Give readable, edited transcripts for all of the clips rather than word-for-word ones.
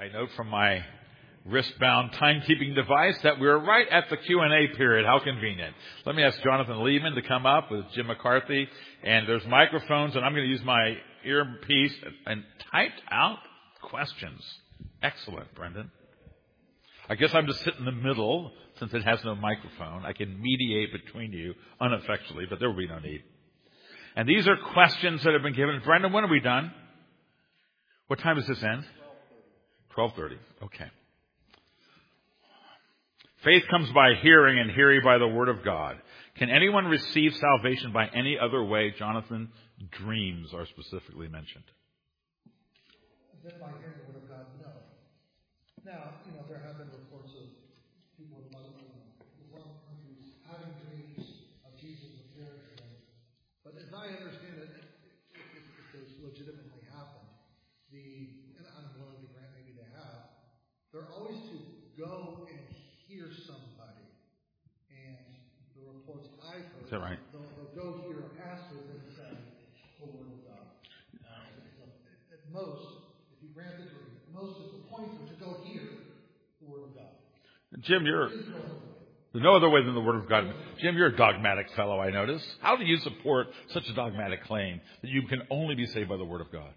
I note from my wristbound timekeeping device that we're right at the Q&A period. How convenient. Let me ask Jonathan Lehman to come up with Jim McCarthy. And there's microphones, and I'm going to use my earpiece and typed out questions. Excellent, Brendan. I guess I'm just sitting in the middle since it has no microphone. I can mediate between you ineffectually, but there will be no need. And these are questions that have been given. Brendan, when are we done? What time does this end? 12:30. Okay. Faith comes by hearing, and hearing by the word of God. Can anyone receive salvation by any other way? Jonathan, dreams are specifically mentioned. As if by hearing the word of God, no. Now, there have been reports of people in Muslim countries having dreams of Jesus appearing to them. But as I understand it, if those legitimately happened, and I'm willing to grant maybe they have, they're always to go and hear somebody. And the reports I've heard, is that right? They'll go hear a pastor and say the word of God. At most, if you grant the dream, most of the points are to go hear the word of God. Jim, there's no other way than the word of God. Jim, you're a dogmatic fellow, I notice. How do you support such a dogmatic claim that you can only be saved by the word of God?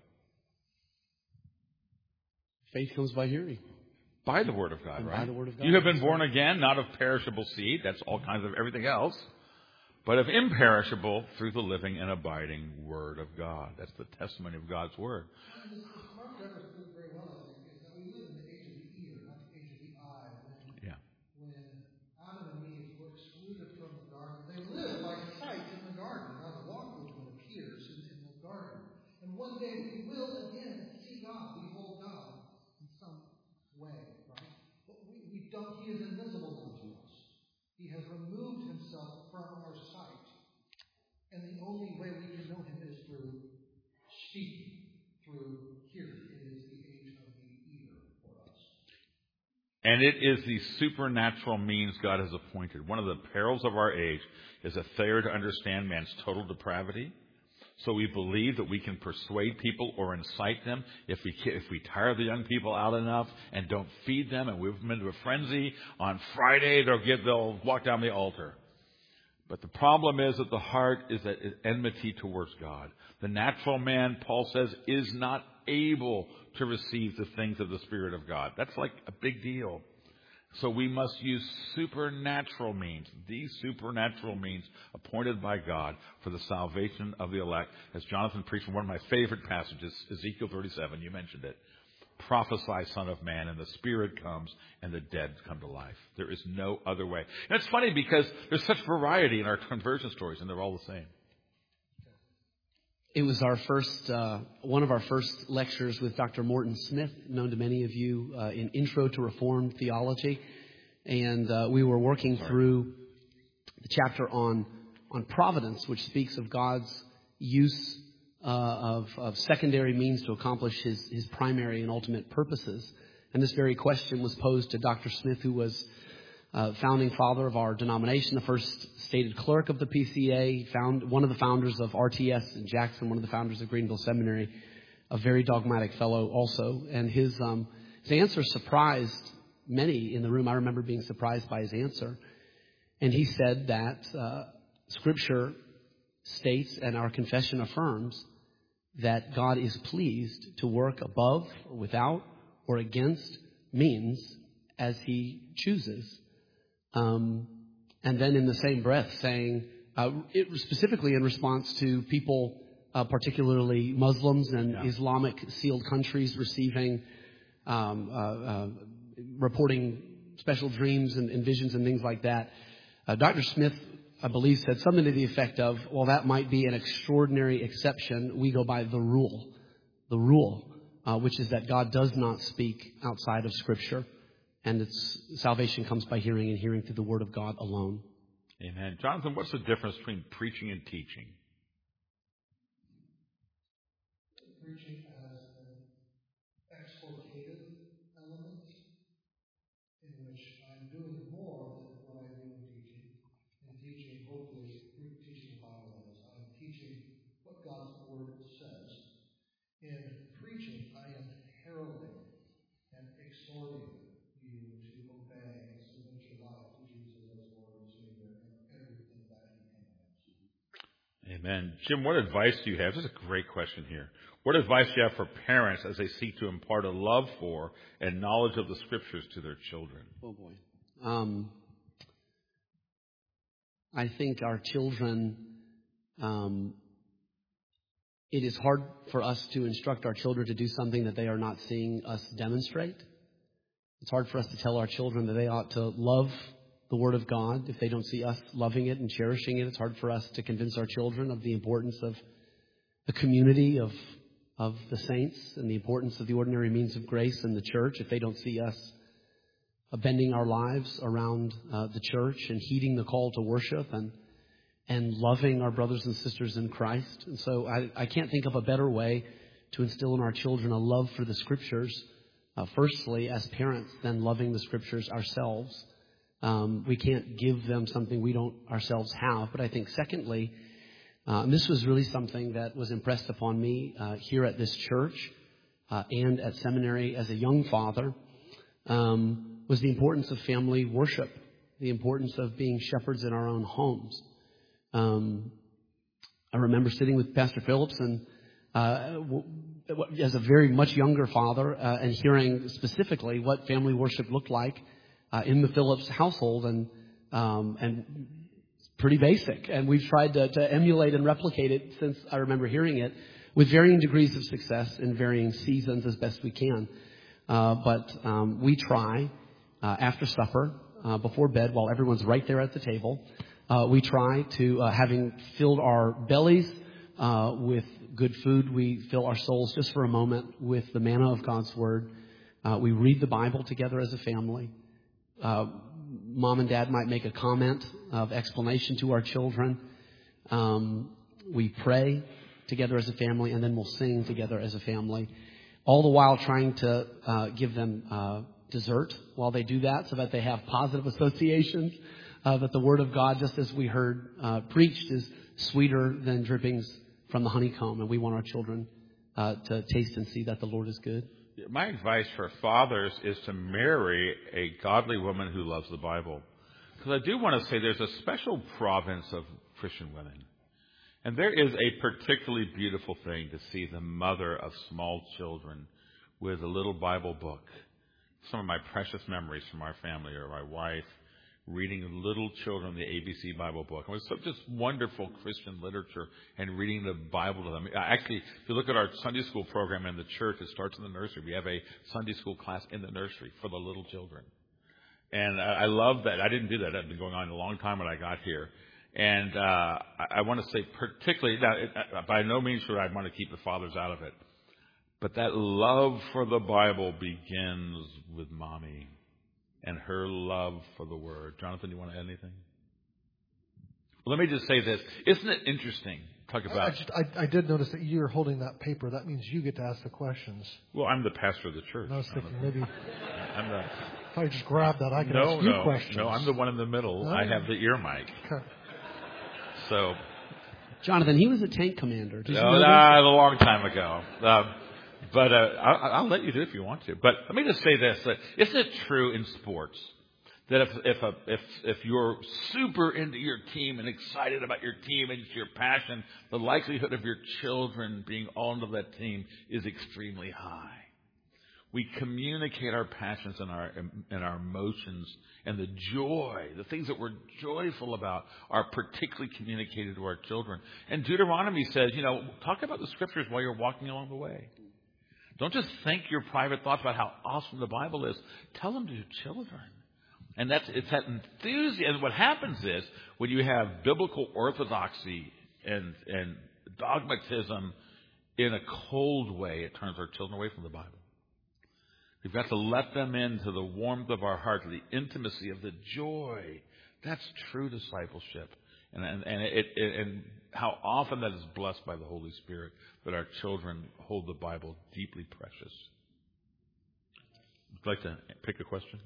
Faith comes by hearing. By the word of God, right? By the word of God. You have been born again, not of perishable seed. That's all kinds of everything else. But of imperishable through the living and abiding word of God. That's the testimony of God's word. Mark Dever put very well, I think, is that we live in the age of the ear, not the age of the eye. When Adam and Eve were excluded from the garden, they lived by sight in the garden. Now the walk with him appears in the garden. And one day we will again see God, behold God in some way, right? But we don't, he is invisible unto us. He has removed himself from our sight. And the only way we can know him is through speaking, through hearing. It is the age of the ear for us. And it is the supernatural means God has appointed. One of the perils of our age is a failure to understand man's total depravity. So we believe that we can persuade people or incite them. If we tire the young people out enough and don't feed them and whip them into a frenzy, on Friday they'll walk down the altar. But the problem is that the heart is at enmity towards God. The natural man, Paul says, is not able to receive the things of the Spirit of God. That's like a big deal. So we must use supernatural means, these supernatural means appointed by God for the salvation of the elect. As Jonathan preached from one of my favorite passages, Ezekiel 37, you mentioned it. Prophesy, Son of Man, and the Spirit comes and the dead come to life. There is no other way. And it's funny because there's such variety in our conversion stories, and they're all the same. It was our first, one of our first lectures with Dr. Morton Smith, known to many of you in Intro to Reformed Theology. And we were working through the chapter on providence, which speaks of God's use of secondary means to accomplish his primary and ultimate purposes. And this very question was posed to Dr. Smith, who was founding father of our denomination, the first stated clerk of the PCA, one of the founders of RTS in Jackson, one of the founders of Greenville Seminary, a very dogmatic fellow also. And his answer surprised many in the room. I remember being surprised by his answer. And he said that Scripture states, and our confession affirms, that God is pleased to work above or without or against means as he chooses. And then in the same breath saying, it was specifically in response to people, particularly Muslims and Islamic sealed countries receiving, reporting special dreams and visions and things like that. Dr. Smith, I believe, said something to the effect of, well, that might be an extraordinary exception. We go by the rule, which is that God does not speak outside of Scripture. And salvation comes by hearing, and hearing through the Word of God alone. Amen. Jonathan, what's the difference between preaching and teaching? Preaching has an exploitative element in which I'm doing more than what I do in teaching. In teaching, hopefully, teaching the Bible is. I'm teaching what God's Word says. In preaching, I am heralding and exhorting you to obey and submit your life to Jesus as Lord and Savior in everything that He commands. Amen. Jim, what advice do you have? This is a great question here. What advice do you have for parents as they seek to impart a love for and knowledge of the Scriptures to their children? Oh, boy. I think our children, it is hard for us to instruct our children to do something that they are not seeing us demonstrate. It's hard for us to tell our children that they ought to love the Word of God if they don't see us loving it and cherishing it. It's hard for us to convince our children of the importance of the community of the saints and the importance of the ordinary means of grace in the church if they don't see us bending our lives around the church and heeding the call to worship and loving our brothers and sisters in Christ. And so I can't think of a better way to instill in our children a love for the Scriptures, firstly, as parents, than loving the Scriptures ourselves. We can't give them something we don't ourselves have. But I think, secondly, and this was really something that was impressed upon me here at this church and at seminary as a young father, was the importance of family worship, the importance of being shepherds in our own homes. I remember sitting with Pastor Phillips and as a very much younger father and hearing specifically what family worship looked like in the Phillips household, and it's pretty basic. And we've tried to emulate and replicate it since I remember hearing it, with varying degrees of success in varying seasons as best we can. But we try after supper, before bed, while everyone's right there at the table. We try to, having filled our bellies with good food, we fill our souls just for a moment with the manna of God's Word. We read the Bible together as a family. Mom and Dad might make a comment of explanation to our children. We pray together as a family, and then we'll sing together as a family. All the while trying to give them dessert while they do that, so that they have positive associations. That the Word of God, just as we heard preached, is sweeter than drippings from the honeycomb. And we want our children to taste and see that the Lord is good. My advice for fathers is to marry a godly woman who loves the Bible. Because I do want to say there's a special province of Christian women. And there is a particularly beautiful thing to see the mother of small children with a little Bible book. Some of my precious memories from our family are my wife reading little children the ABC Bible book. It was such just wonderful Christian literature and reading the Bible to them. Actually, if you look at our Sunday school program in the church, it starts in the nursery. We have a Sunday school class in the nursery for the little children. And I love that. I didn't do that. That had been going on a long time when I got here. And I want to say particularly, now, by no means should I want to keep the fathers out of it, but that love for the Bible begins with Mommy and her love for the Word. Jonathan, you want to add anything? Well, let me just say this. Isn't it interesting? Talk about. I did notice that you're holding that paper. That means you get to ask the questions. Well, I'm the pastor of the church. And I was thinking maybe I'm the, if I just grab that, I can ask you questions. No, I'm the one in the middle. Oh. I have the ear mic. Okay. So, Jonathan, he was a tank commander. Did you know a long time ago. But I'll let you do it if you want to. But let me just say this: that isn't it true in sports that if you're super into your team and excited about your team and it's your passion, the likelihood of your children being all into that team is extremely high. We communicate our passions and our emotions, and the joy, the things that we're joyful about, are particularly communicated to our children. And Deuteronomy says, talk about the Scriptures while you're walking along the way. Don't just think your private thoughts about how awesome the Bible is. Tell them to your children. And it's that enthusiasm. And what happens is, when you have biblical orthodoxy and dogmatism in a cold way, it turns our children away from the Bible. We've got to let them into the warmth of our heart, the intimacy of the joy. That's true discipleship. And how often that is blessed by the Holy Spirit, that our children hold the Bible deeply precious. Would you like to pick a question?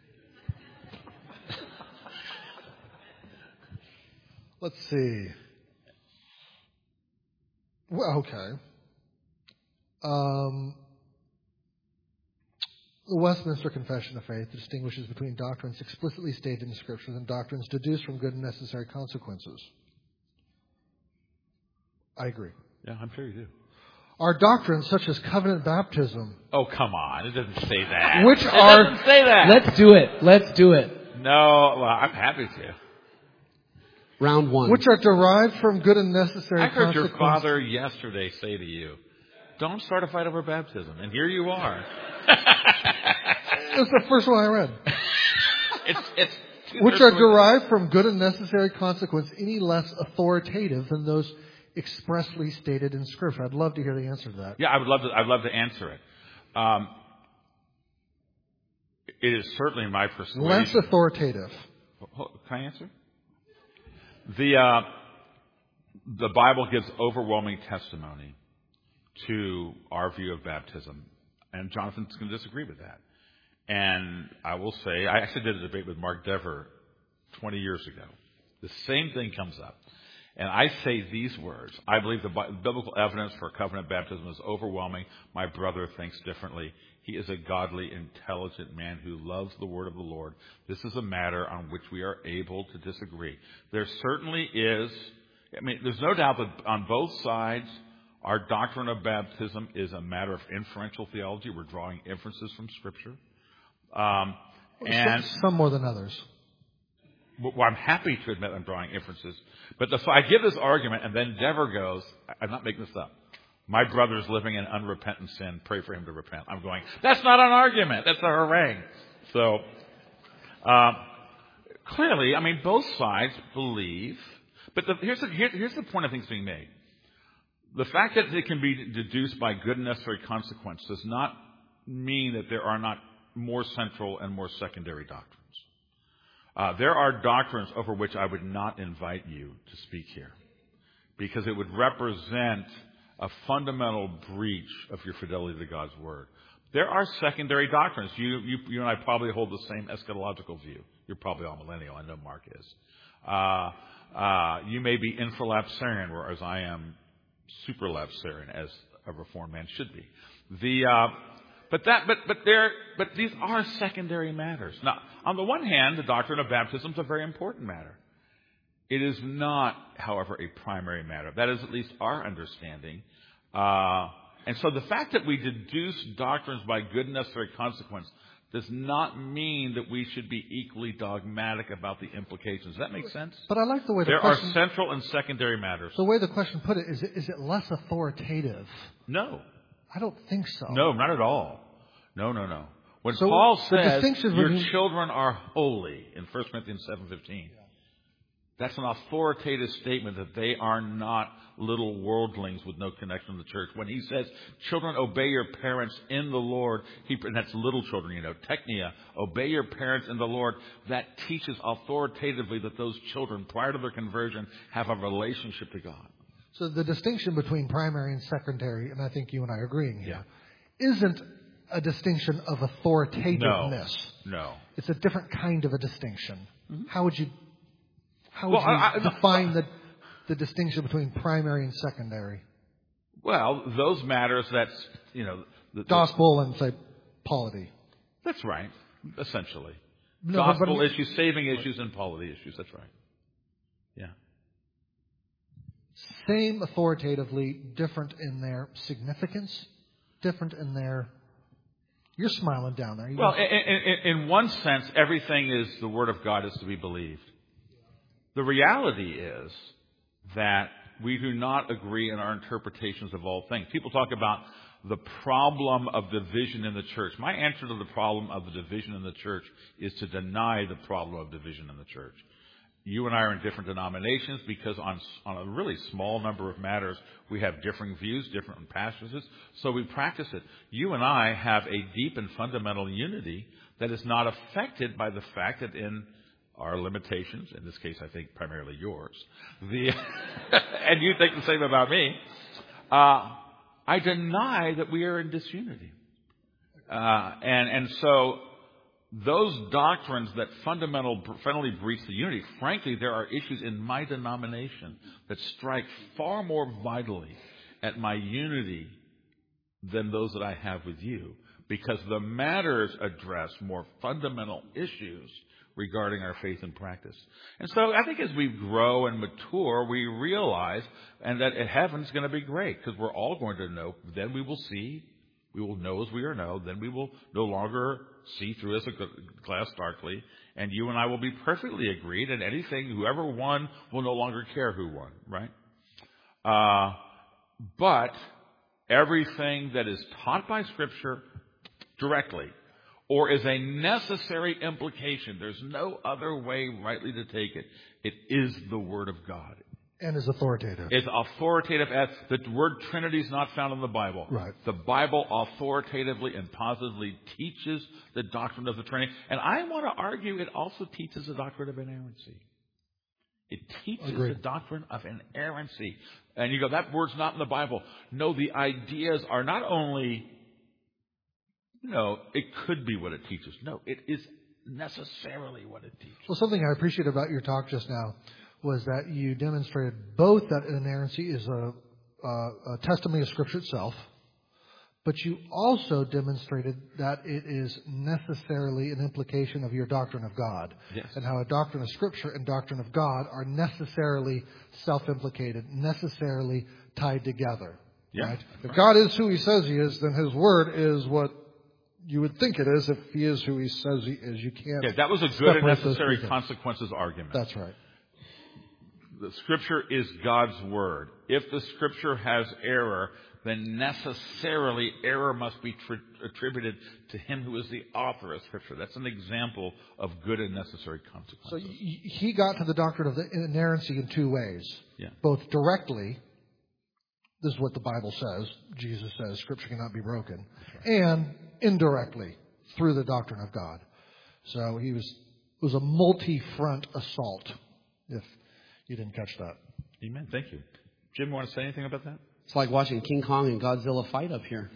Let's see. Well, okay. The Westminster Confession of Faith distinguishes between doctrines explicitly stated in the Scriptures and doctrines deduced from good and necessary consequences. I agree. Yeah, I'm sure you do. Are doctrines such as covenant baptism... Oh, come on. It doesn't say that. Which it doesn't say that. Let's do it. Let's do it. No, well, I'm happy to. Round one. Which are derived from good and necessary I heard consequences. your father yesterday say to you, don't start a fight over baptism. And here you are. That's the first one I read. It's which are derived from good and necessary consequence, any less authoritative than those expressly stated in Scripture. I'd love to hear the answer to that. Yeah, I'd love to answer it. It is certainly my persuasion. Less authoritative. Can I answer? The Bible gives overwhelming testimony to our view of baptism, and Jonathan's going to disagree with that. And I will say, I actually did a debate with Mark Dever 20 years ago. The same thing comes up. And I say these words. I believe the biblical evidence for covenant baptism is overwhelming. My brother thinks differently. He is a godly, intelligent man who loves the word of the Lord. This is a matter on which we are able to disagree. There certainly is, there's no doubt that on both sides, our doctrine of baptism is a matter of inferential theology. We're drawing inferences from Scripture. And some more than others. Well, I'm happy to admit I'm drawing inferences. But so I give this argument, and then Dever goes, I'm not making this up. My brother's living in unrepentant sin. Pray for him to repent. I'm going, that's not an argument. That's a harangue. So, clearly, both sides believe. But here's the point I think is being made. The fact that it can be deduced by good and necessary consequence does not mean that there are not more central and more secondary doctrines. There are doctrines over which I would not invite you to speak here because it would represent a fundamental breach of your fidelity to God's Word. There are secondary doctrines. You and I probably hold the same eschatological view. You're probably all millennial. I know Mark is. You may be infralapsarian, whereas I am supralapsarian, as a Reformed man should be. But these are secondary matters. Now, on the one hand, the doctrine of baptism is a very important matter. It is not, however, a primary matter. That is at least our understanding. And so the fact that we deduce doctrines by good and necessary consequence does not mean that we should be equally dogmatic about the implications. Does that make sense? But I like the way there are central and secondary matters. The way the question put it, is it less authoritative? No. I don't think so. No, not at all. No. When Paul says your children are holy in 1 Corinthians 7:15, that's an authoritative statement that they are not little worldlings with no connection to the church. When he says, children, obey your parents in the Lord, and that's little children, teknia, obey your parents in the Lord, that teaches authoritatively that those children, prior to their conversion, have a relationship to God. So the distinction between primary and secondary, and I think you and I are agreeing here, isn't a distinction of authoritativeness. No. It's a different kind of a distinction. Mm-hmm. How would you define the distinction between primary and secondary? Well, those matters that's, gospel and, say, polity. That's right, essentially. Gospel issues, saving issues, and polity issues. That's right. Yeah. Same authoritatively, different in their significance, different in their... You're smiling down there. Well, in one sense, everything is the Word of God is to be believed. The reality is that we do not agree in our interpretations of all things. People talk about the problem of division in the church. My answer to the problem of the division in the church is to deny the problem of division in the church. You and I are in different denominations because on a really small number of matters, we have differing views, different passages, so we practice it. You and I have a deep and fundamental unity that is not affected by the fact that in our limitations, in this case I think primarily yours, and you think the same about me, I deny that we are in disunity. And so those doctrines that fundamentally breach the unity, frankly, there are issues in my denomination that strike far more vitally at my unity than those that I have with you. because the matters address more fundamental issues regarding our faith and practice. And so I think as we grow and mature, we realize and that heaven's going to be great because we're all going to know. Then we will see. We will know as we are known. Then we will no longer see through as a glass darkly. And you and I will be perfectly agreed. And whoever won will no longer care who won, right? But everything that is taught by Scripture directly or is a necessary implication, there's no other way rightly to take it. It is the Word of God. And is authoritative. It's authoritative. The word Trinity is not found in the Bible. Right. The Bible authoritatively and positively teaches the doctrine of the Trinity. And I want to argue it also teaches the doctrine of inerrancy. It teaches the doctrine of inerrancy. And you go, that word's not in the Bible. No, the ideas are not only, it could be what it teaches. No, it is necessarily what it teaches. Well, something I appreciate about your talk just now was that you demonstrated both that inerrancy is a testimony of Scripture itself, but you also demonstrated that it is necessarily an implication of your doctrine of God. Yes. And how a doctrine of Scripture and doctrine of God are necessarily self-implicated, necessarily tied together. Yeah. Right? If God is who He says He is, then His Word is what you would think it is. If He is who He says He is, you can't. Yeah, that was a good and necessary consequences argument. That's right. The Scripture is God's Word. If the Scripture has error, then necessarily error must be attributed to Him who is the author of Scripture. That's an example of good and necessary consequences. So he got to the doctrine of the inerrancy in two ways. Yeah. Both directly, this is what the Bible says, Jesus says, Scripture cannot be broken, and indirectly, through the doctrine of God. So it was a multi-front assault, if you didn't catch that. Amen. Thank you. Jim, you want to say anything about that? It's like watching King Kong and Godzilla fight up here.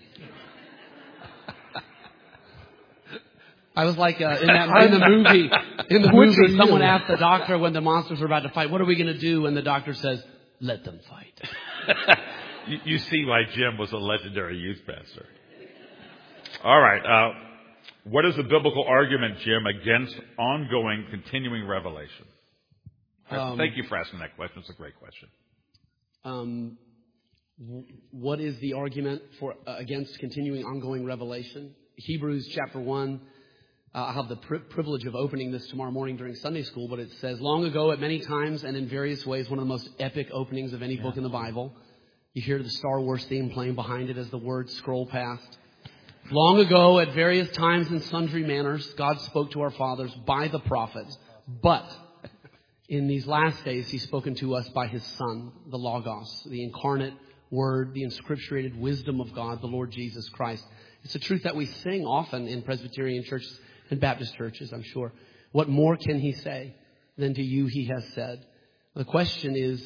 I was like in the movie, someone asked the doctor when the monsters were about to fight, "What are we going to do?" And the doctor says, "Let them fight." You see why Jim was a legendary youth pastor. All right. What is the biblical argument, Jim, against ongoing, continuing revelation? Thank you for asking that question. It's a great question. What is the argument against continuing ongoing revelation? Hebrews chapter 1. I'll have the privilege of opening this tomorrow morning during Sunday school, but it says, long ago at many times and in various ways, one of the most epic openings of any book in the Bible. You hear the Star Wars theme playing behind it as the words scroll past. Long ago at various times in sundry manners, God spoke to our fathers by the prophets, but in these last days, He's spoken to us by His Son, the Logos, the incarnate Word, the inscripturated wisdom of God, the Lord Jesus Christ. It's a truth that we sing often in Presbyterian churches and Baptist churches, I'm sure. What more can He say than to you He has said? The question is,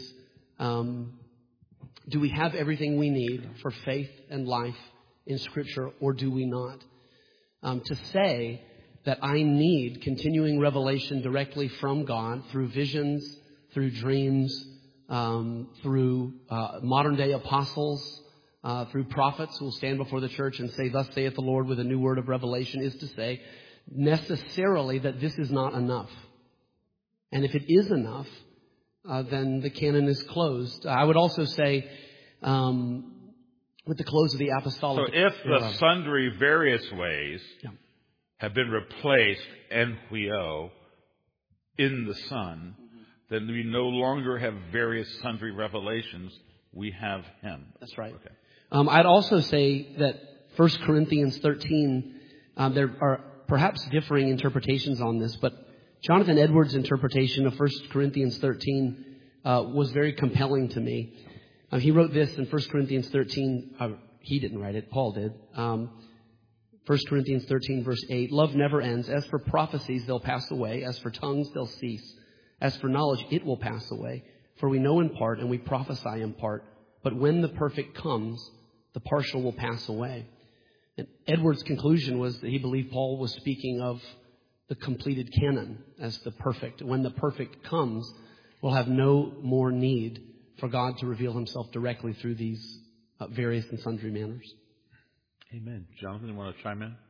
do we have everything we need for faith and life in Scripture, or do we not? To say that I need continuing revelation directly from God through visions, through dreams, through modern day apostles, through prophets who will stand before the church and say, "Thus saith the Lord," with a new word of revelation, is to say necessarily that this is not enough. And if it is enough, then the canon is closed. I would also say, with the close of the apostolic... So if the sundry various ways have been replaced en huio in the Son, then we no longer have various sundry revelations. We have Him. That's right. Okay. I'd also say that 1 Corinthians 13, there are perhaps differing interpretations on this, but Jonathan Edwards' interpretation of 1 Corinthians 13 was very compelling to me. He wrote this in 1 Corinthians 13. He didn't write it. Paul did. 1 Corinthians 13, verse 8, love never ends. As for prophecies, they'll pass away. As for tongues, they'll cease. As for knowledge, it will pass away. For we know in part and we prophesy in part. But when the perfect comes, the partial will pass away. And Edwards' conclusion was that he believed Paul was speaking of the completed canon as the perfect. When the perfect comes, we'll have no more need for God to reveal Himself directly through these various and sundry manners. Amen. Jonathan, you want to chime in?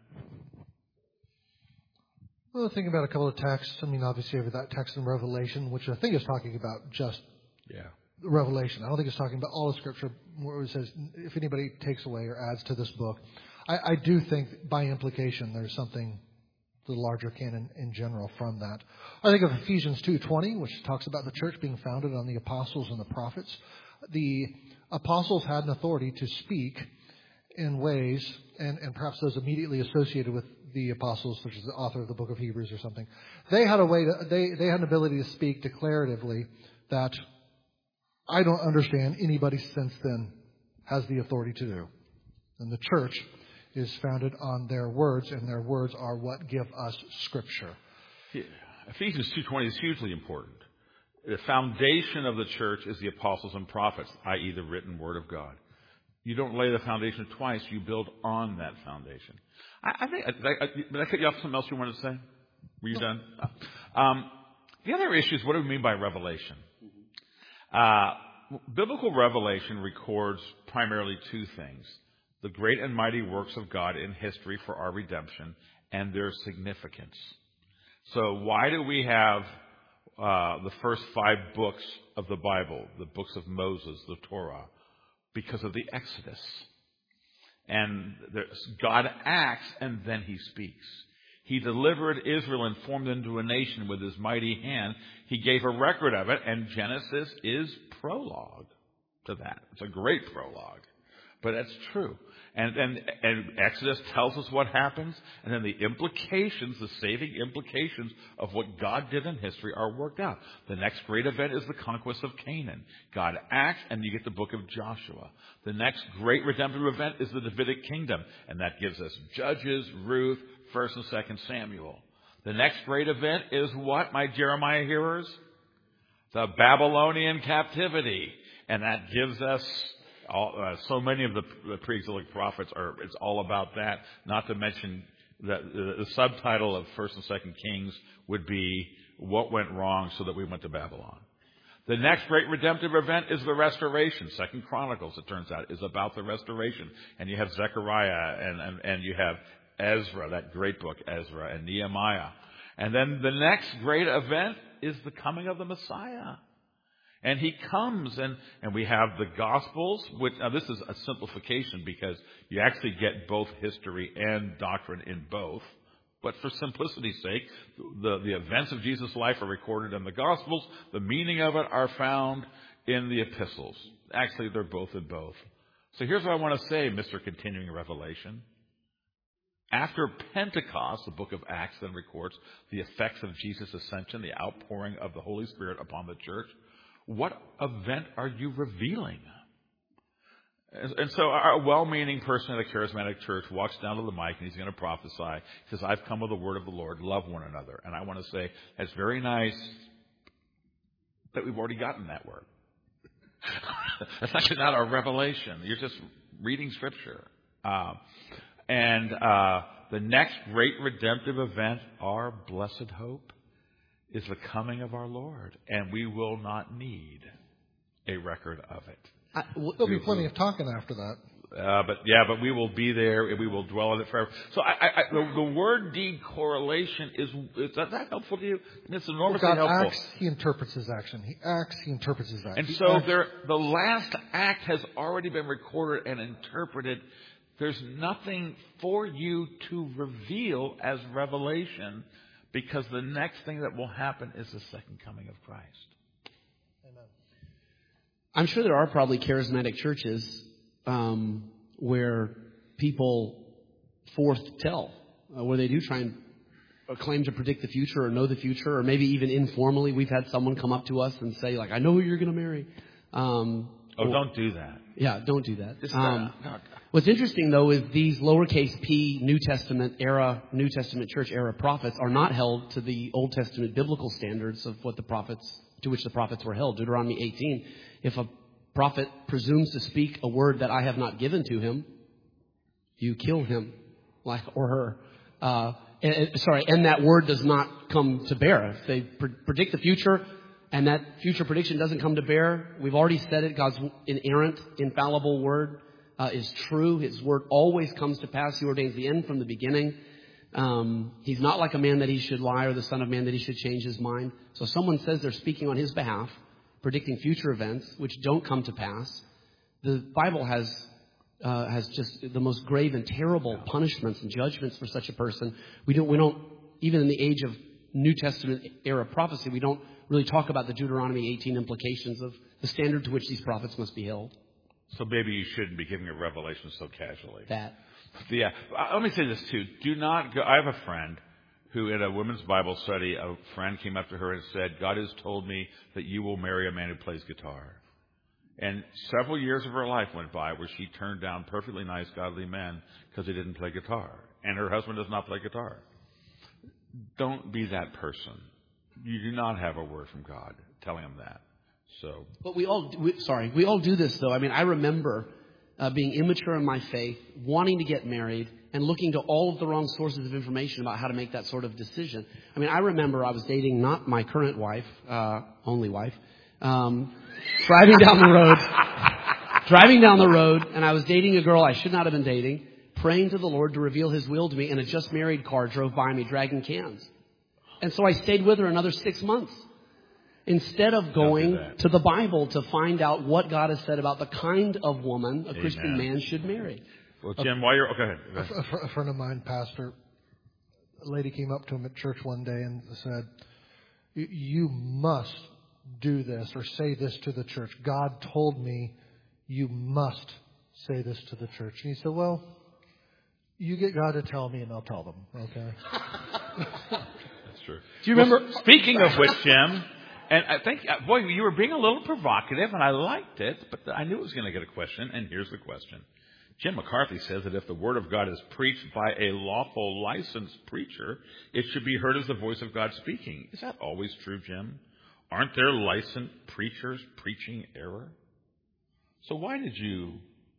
Well, thinking about a couple of texts. I mean, obviously, over that text in Revelation, which I think is talking about just Revelation. I don't think it's talking about all of Scripture, where it says, if anybody takes away or adds to this book. I do think, by implication, there's something, the larger canon in general, from that. I think of Ephesians 2:20, which talks about the church being founded on the apostles and the prophets. The apostles had an authority to speak in ways, and perhaps those immediately associated with the apostles, such as the author of the book of Hebrews or something, they had a way to, they had an ability to speak declaratively that I don't understand anybody since then has the authority to do. And the church is founded on their words, and their words are what give us Scripture. Yeah. Ephesians 2:20 is hugely important. The foundation of the church is the apostles and prophets, i.e. the written word of God. You don't lay the foundation twice, you build on that foundation. I think, did I cut you off something else you wanted to say? Were you done? The other issue is, what do we mean by revelation? Biblical revelation records primarily two things: the great and mighty works of God in history for our redemption and their significance. So why do we have the first 5 books of the Bible, the books of Moses, the Torah? Because of the Exodus. And God acts and then he speaks. He delivered Israel and formed them into a nation with his mighty hand. He gave a record of it, and Genesis is prologue to that. It's a great prologue. But that's true. And Exodus tells us what happens, and then the implications, the saving implications of what God did in history are worked out. The next great event is the conquest of Canaan. God acts, and you get the book of Joshua. The next great redemptive event is the Davidic kingdom, and that gives us Judges, Ruth, 1st and 2nd Samuel. The next great event is what, my Jeremiah hearers? The Babylonian captivity, and that gives us so many of the pre-exilic prophets it's all about that. Not to mention that the subtitle of 1st and 2nd Kings would be what went wrong so that we went to Babylon. The next great redemptive event is the restoration. 2nd Chronicles, it turns out, is about the restoration. And you have Zechariah and you have Ezra, that great book, Ezra, and Nehemiah. And then the next great event is the coming of the Messiah. And he comes, and we have the Gospels, which, now this is a simplification because you actually get both history and doctrine in both. But for simplicity's sake, the events of Jesus' life are recorded in the Gospels. The meaning of it are found in the epistles. Actually, they're both in both. So here's what I want to say, Mr. Continuing Revelation. After Pentecost, the book of Acts then records the effects of Jesus' ascension, the outpouring of the Holy Spirit upon the church. What event are you revealing? And so a well-meaning person at a charismatic church walks down to the mic and he's going to prophesy. He says, I've come with the word of the Lord. Love one another. And I want to say, that's very nice, but we've already gotten that word. That's actually not our revelation. You're just reading Scripture. The next great redemptive event, our blessed hope, is the coming of our Lord, and we will not need a record of it. There'll be plenty of talking after that. But we will be there and we will dwell in it forever. So the word deed correlation is that helpful to you? It's enormously helpful. God acts, he interprets his action. He acts, he interprets his action. And so the last act has already been recorded and interpreted. There's nothing for you to reveal as revelation, because the next thing that will happen is the second coming of Christ. Amen. I'm sure there are probably charismatic churches where people foretell, where they do try and claim to predict the future or know the future, or maybe even informally. We've had someone come up to us and say, like, I know who you're going to marry. Don't do that. Yeah, don't do that. No. What's interesting, though, is these lowercase p New Testament church era prophets are not held to the Old Testament biblical standards of what to which the prophets were held. Deuteronomy 18, if a prophet presumes to speak a word that I have not given to him, you kill him, or her. And that word does not come to bear. If they predict the future, and that future prediction doesn't come to bear, we've already said it, God's inerrant, infallible word is true. His word always comes to pass. He ordains the end from the beginning. He's not like a man that he should lie or the son of man that he should change his mind. So someone says they're speaking on his behalf, predicting future events which don't come to pass. The Bible has just the most grave and terrible punishments and judgments for such a person. We don't even in the age of New Testament era prophecy, we don't really talk about the Deuteronomy 18 implications of the standard to which these prophets must be held. So maybe you shouldn't be giving a revelation so casually. That. Yeah. Let me say this too. Do not go. I have a friend who at a women's Bible study, a friend came up to her and said, God has told me that you will marry a man who plays guitar. And several years of her life went by where she turned down perfectly nice, godly men because they didn't play guitar. And her husband does not play guitar. Don't be that person. You do not have a word from God telling him that. So, but we all do this though. I mean, I remember being immature in my faith, wanting to get married, and looking to all of the wrong sources of information about how to make that sort of decision. I mean, I remember I was dating not my current wife, only wife, driving down the road, and I was dating a girl I should not have been dating, praying to the Lord to reveal His will to me, and a just married car drove by me dragging cans. And so I stayed with her another 6 months. Instead of going to the Bible to find out what God has said about the kind of woman a Christian man should marry. Well, Jim, while you're... Go ahead. A friend of mine, pastor, a lady came up to him at church one day and said, you must do this or say this to the church. God told me you must say this to the church. And he said, well, you get God to tell me and I'll tell them, okay? That's true. Do you remember... Well, speaking of which, Jim... And I think, boy, you were being a little provocative, and I liked it, but I knew it was going to get a question, and here's the question. Jim McCarthy says that if the Word of God is preached by a lawful, licensed preacher, it should be heard as the voice of God speaking. Is that always true, Jim? Aren't there licensed preachers preaching error? So why did you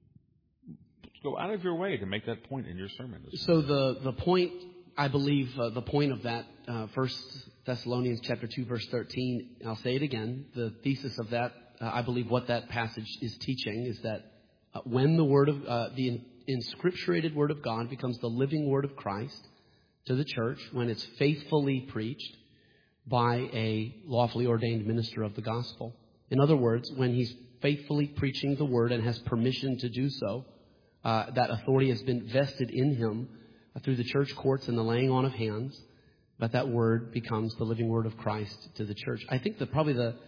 go out of your way to make that point in your sermon? So the point, I believe, the point of that, 1 Thessalonians chapter 2, verse 13, I'll say it again, the thesis of that, I believe what that passage is teaching is that when the word of, the inscripturated Word of God becomes the living Word of Christ to the church, when it's faithfully preached by a lawfully ordained minister of the gospel. In other words, when he's faithfully preaching the Word and has permission to do so, that authority has been vested in him through the church courts and the laying on of hands, but that word becomes the living Word of Christ to the church. I think that probably the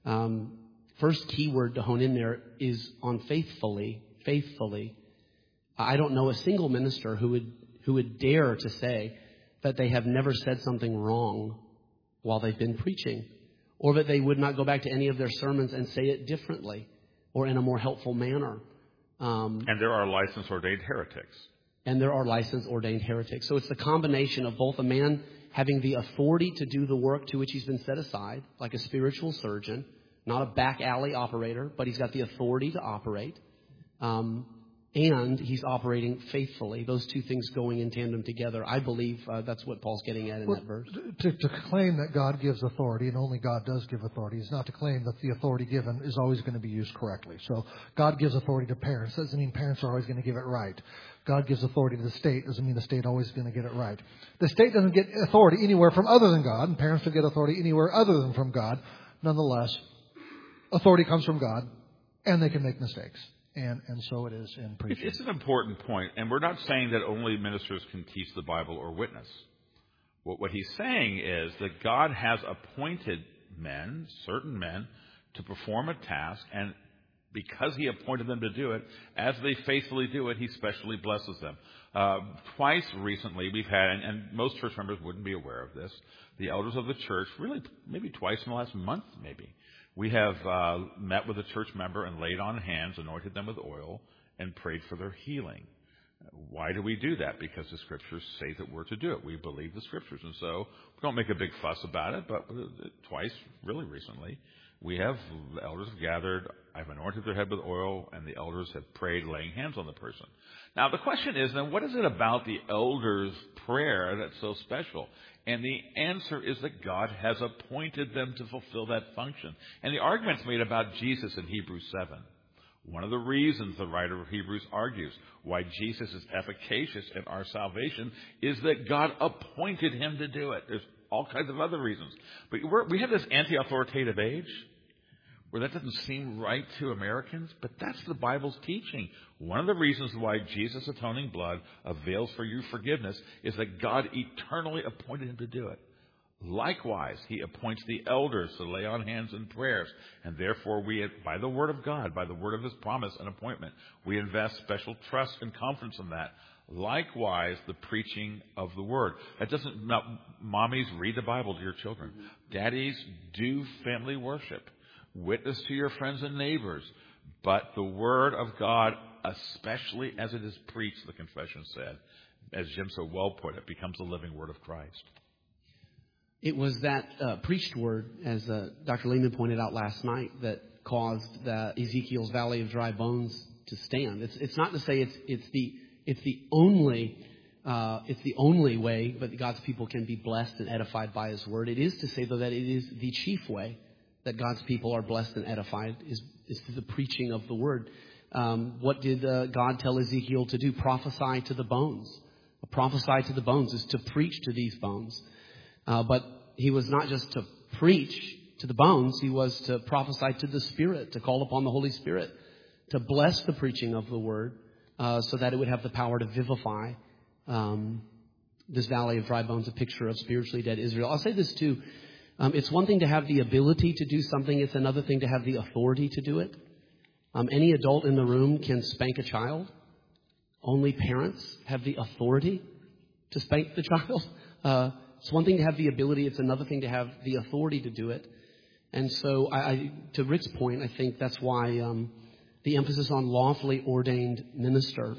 first key word to hone in there is on faithfully. Faithfully. I don't know a single minister who would dare to say that they have never said something wrong while they've been preaching, or that they would not go back to any of their sermons and say it differently or in a more helpful manner. And there are licensed ordained heretics. So it's the combination of both a man having the authority to do the work to which he's been set aside, like a spiritual surgeon, not a back alley operator, but he's got the authority to operate, and he's operating faithfully. Those two things going in tandem together. I believe that's what Paul's getting at in that verse. To claim that God gives authority, and only God does give authority, is not to claim that the authority given is always going to be used correctly. So God gives authority to parents. Doesn't mean parents are always going to give it right. God gives authority to the state. Doesn't mean the state always is going to get it right. The state doesn't get authority anywhere from other than God, and parents don't get authority anywhere other than from God. Nonetheless, authority comes from God, and they can make mistakes. And so it is in preaching. It's an important point, and we're not saying that only ministers can teach the Bible or witness. What he's saying is that God has appointed men, certain men, to perform a task, and because He appointed them to do it, as they faithfully do it, He specially blesses them. Twice recently we've had, and most church members wouldn't be aware of this, the elders of the church, really maybe twice in the last month maybe, we have met with a church member and laid on hands, anointed them with oil, and prayed for their healing. Why do we do that? Because the Scriptures say that we're to do it. We believe the Scriptures. And so we don't make a big fuss about it, but twice, really recently, the elders have gathered, I've anointed their head with oil, and the elders have prayed laying hands on the person. Now, the question is then, what is it about the elders' prayer that's so special? And the answer is that God has appointed them to fulfill that function. And the argument's made about Jesus in Hebrews 7. One of the reasons the writer of Hebrews argues why Jesus is efficacious in our salvation is that God appointed him to do it. There's all kinds of other reasons. But we have this anti-authoritative age where that doesn't seem right to Americans, but that's the Bible's teaching. One of the reasons why Jesus' atoning blood avails for you forgiveness is that God eternally appointed him to do it. Likewise, he appoints the elders to lay on hands in prayers, and therefore we, by the word of God, by the word of his promise and appointment, we invest special trust and confidence in that. Likewise, the preaching of the word. That doesn't, mommies, read the Bible to your children. Daddies, do family worship. Witness to your friends and neighbors. But the word of God, especially as it is preached, the confession said, as Jim so well put it, becomes the living word of Christ. It was that preached word, as Dr. Lehman pointed out last night, that caused Ezekiel's Valley of Dry Bones to stand. It's not to say it's the only way, but God's people can be blessed and edified by his word. It is to say, though, that it is the chief way that God's people are blessed and edified is through the preaching of the word. What did God tell Ezekiel to do? Prophesy to the bones. Prophesy to the bones is to preach to these bones. But he was not just to preach to the bones. He was to prophesy to the Spirit, to call upon the Holy Spirit, to bless the preaching of the word so that it would have the power to vivify this valley of dry bones, a picture of spiritually dead Israel. I'll say this too. It's one thing to have the ability to do something. It's another thing to have the authority to do it. Any adult in the room can spank a child. Only parents have the authority to spank the child. It's one thing to have the ability. It's another thing to have the authority to do it. And so, to Rick's point, I think that's why the emphasis on lawfully ordained minister,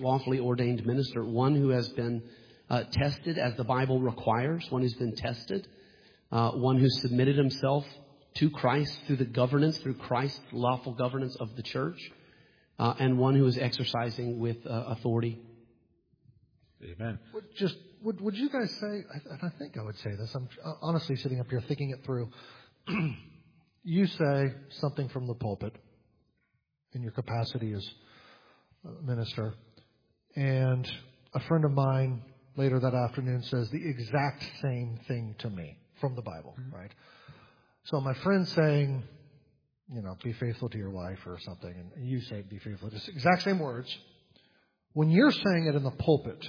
one who has been tested as the Bible requires, one who's been tested, one who submitted himself to Christ through Christ's lawful governance of the church, and one who is exercising with authority. Amen. Would you guys say, and I think I would say this, I'm honestly sitting up here thinking it through. You say something from the pulpit in your capacity as a minister, and a friend of mine later that afternoon says the exact same thing to me from the Bible, right? So my friend's saying, be faithful to your wife or something, and you say be faithful. Just exact same words. When you're saying it in the pulpit,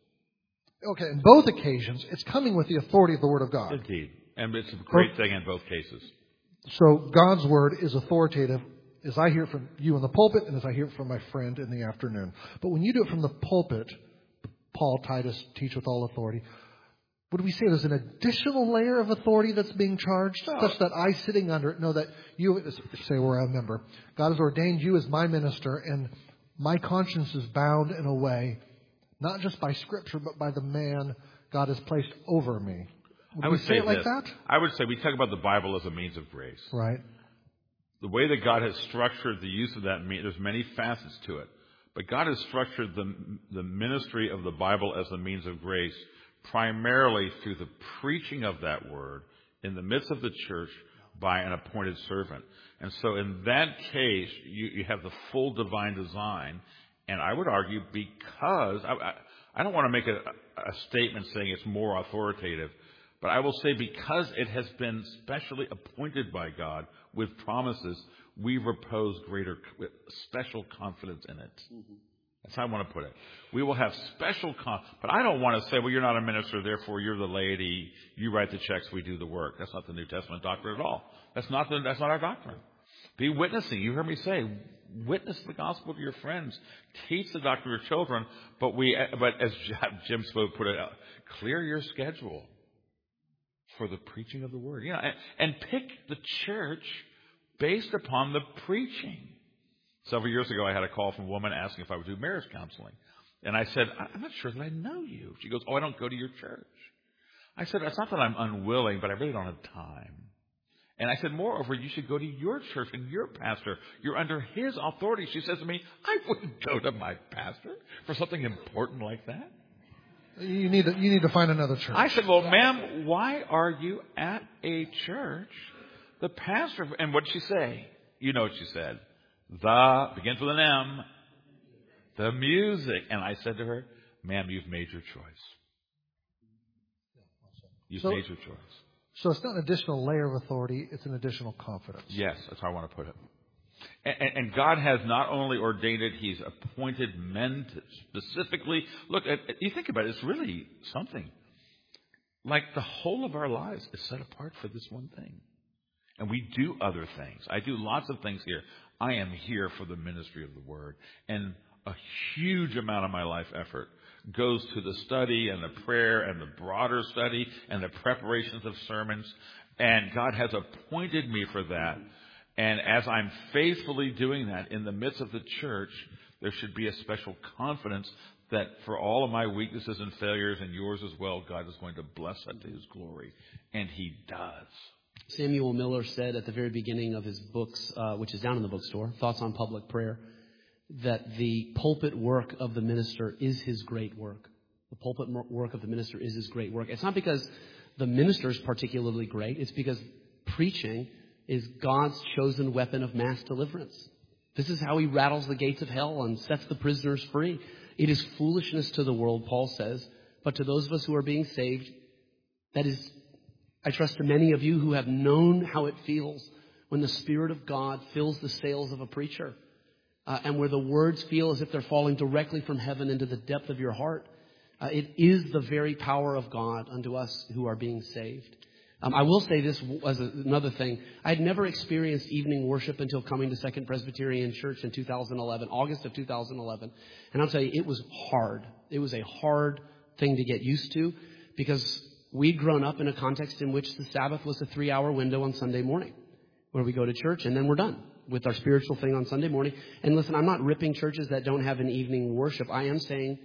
okay, in both occasions, it's coming with the authority of the Word of God. Indeed. And it's a great thing in both cases. So God's Word is authoritative as I hear it from you in the pulpit and as I hear it from my friend in the afternoon. But when you do it from the pulpit, Paul, Titus, teach with all authority, would we say there's an additional layer of authority that's being charged, such that I, sitting under it, know that you, say we're a member, God has ordained you as my minister, and my conscience is bound in a way, not just by Scripture, but by the man God has placed over me. I would say it like that? I would say we talk about the Bible as a means of grace. Right. The way that God has structured the use of that means, there's many facets to it. But God has structured the ministry of the Bible as a means of grace primarily through the preaching of that word in the midst of the church by an appointed servant. And so in that case, you have the full divine design. And I would argue because, I don't want to make a statement saying it's more authoritative, but I will say because it has been specially appointed by God with promises, we repose special confidence in it. Mm-hmm. That's how I want to put it. We will have special but I don't want to say, well, you're not a minister, therefore you're the laity, you write the checks, we do the work. That's not the New Testament doctrine at all. That's not our doctrine. Be witnessing. You heard me say, witness the gospel to your friends. Teach the doctrine to your children. But as Jim Spoke put it out, clear your schedule for the preaching of the word. And pick the church based upon the preaching. Several years ago, I had a call from a woman asking if I would do marriage counseling. And I said, I'm not sure that I know you. She goes, I don't go to your church. I said, it's not that I'm unwilling, but I really don't have time. And I said, moreover, you should go to your church and your pastor. You're under his authority. She says to me, I wouldn't go to my pastor for something important like that. You need to find another church. I said, well, ma'am, why are you at a church? The pastor, and what did she say? You know what she said. begins with an M, the music. And I said to her, ma'am, you've made your choice. You've made your choice. So it's not an additional layer of authority, it's an additional confidence. Yes, that's how I want to put it. And God has not only ordained it, He's appointed men to specifically. Look, you think about it, it's really something. Like the whole of our lives is set apart for this one thing. And we do other things. I do lots of things here. I am here for the ministry of the Word. And a huge amount of my life effort goes to the study and the prayer and the broader study and the preparations of sermons. And God has appointed me for that. And as I'm faithfully doing that in the midst of the church, there should be a special confidence that for all of my weaknesses and failures and yours as well, God is going to bless that to His glory. And He does. Samuel Miller said at the very beginning of his books, which is down in the bookstore, Thoughts on Public Prayer, that the pulpit work of the minister is his great work. The pulpit work of the minister is his great work. It's not because the minister is particularly great. It's because preaching is God's chosen weapon of mass deliverance. This is how He rattles the gates of hell and sets the prisoners free. It is foolishness to the world, Paul says, but to those of us who are being saved, that is, I trust to many of you who have known how it feels when the Spirit of God fills the sails of a preacher and where the words feel as if they're falling directly from heaven into the depth of your heart. It is the very power of God unto us who are being saved. I will say this as another thing. I had never experienced evening worship until coming to Second Presbyterian Church in 2011, August of 2011. And I'll tell you, it was hard. It was a hard thing to get used to because we'd grown up in a context in which the Sabbath was a 3-hour window on Sunday morning where we go to church and then we're done with our spiritual thing on Sunday morning. And listen, I'm not ripping churches that don't have an evening worship. I am saying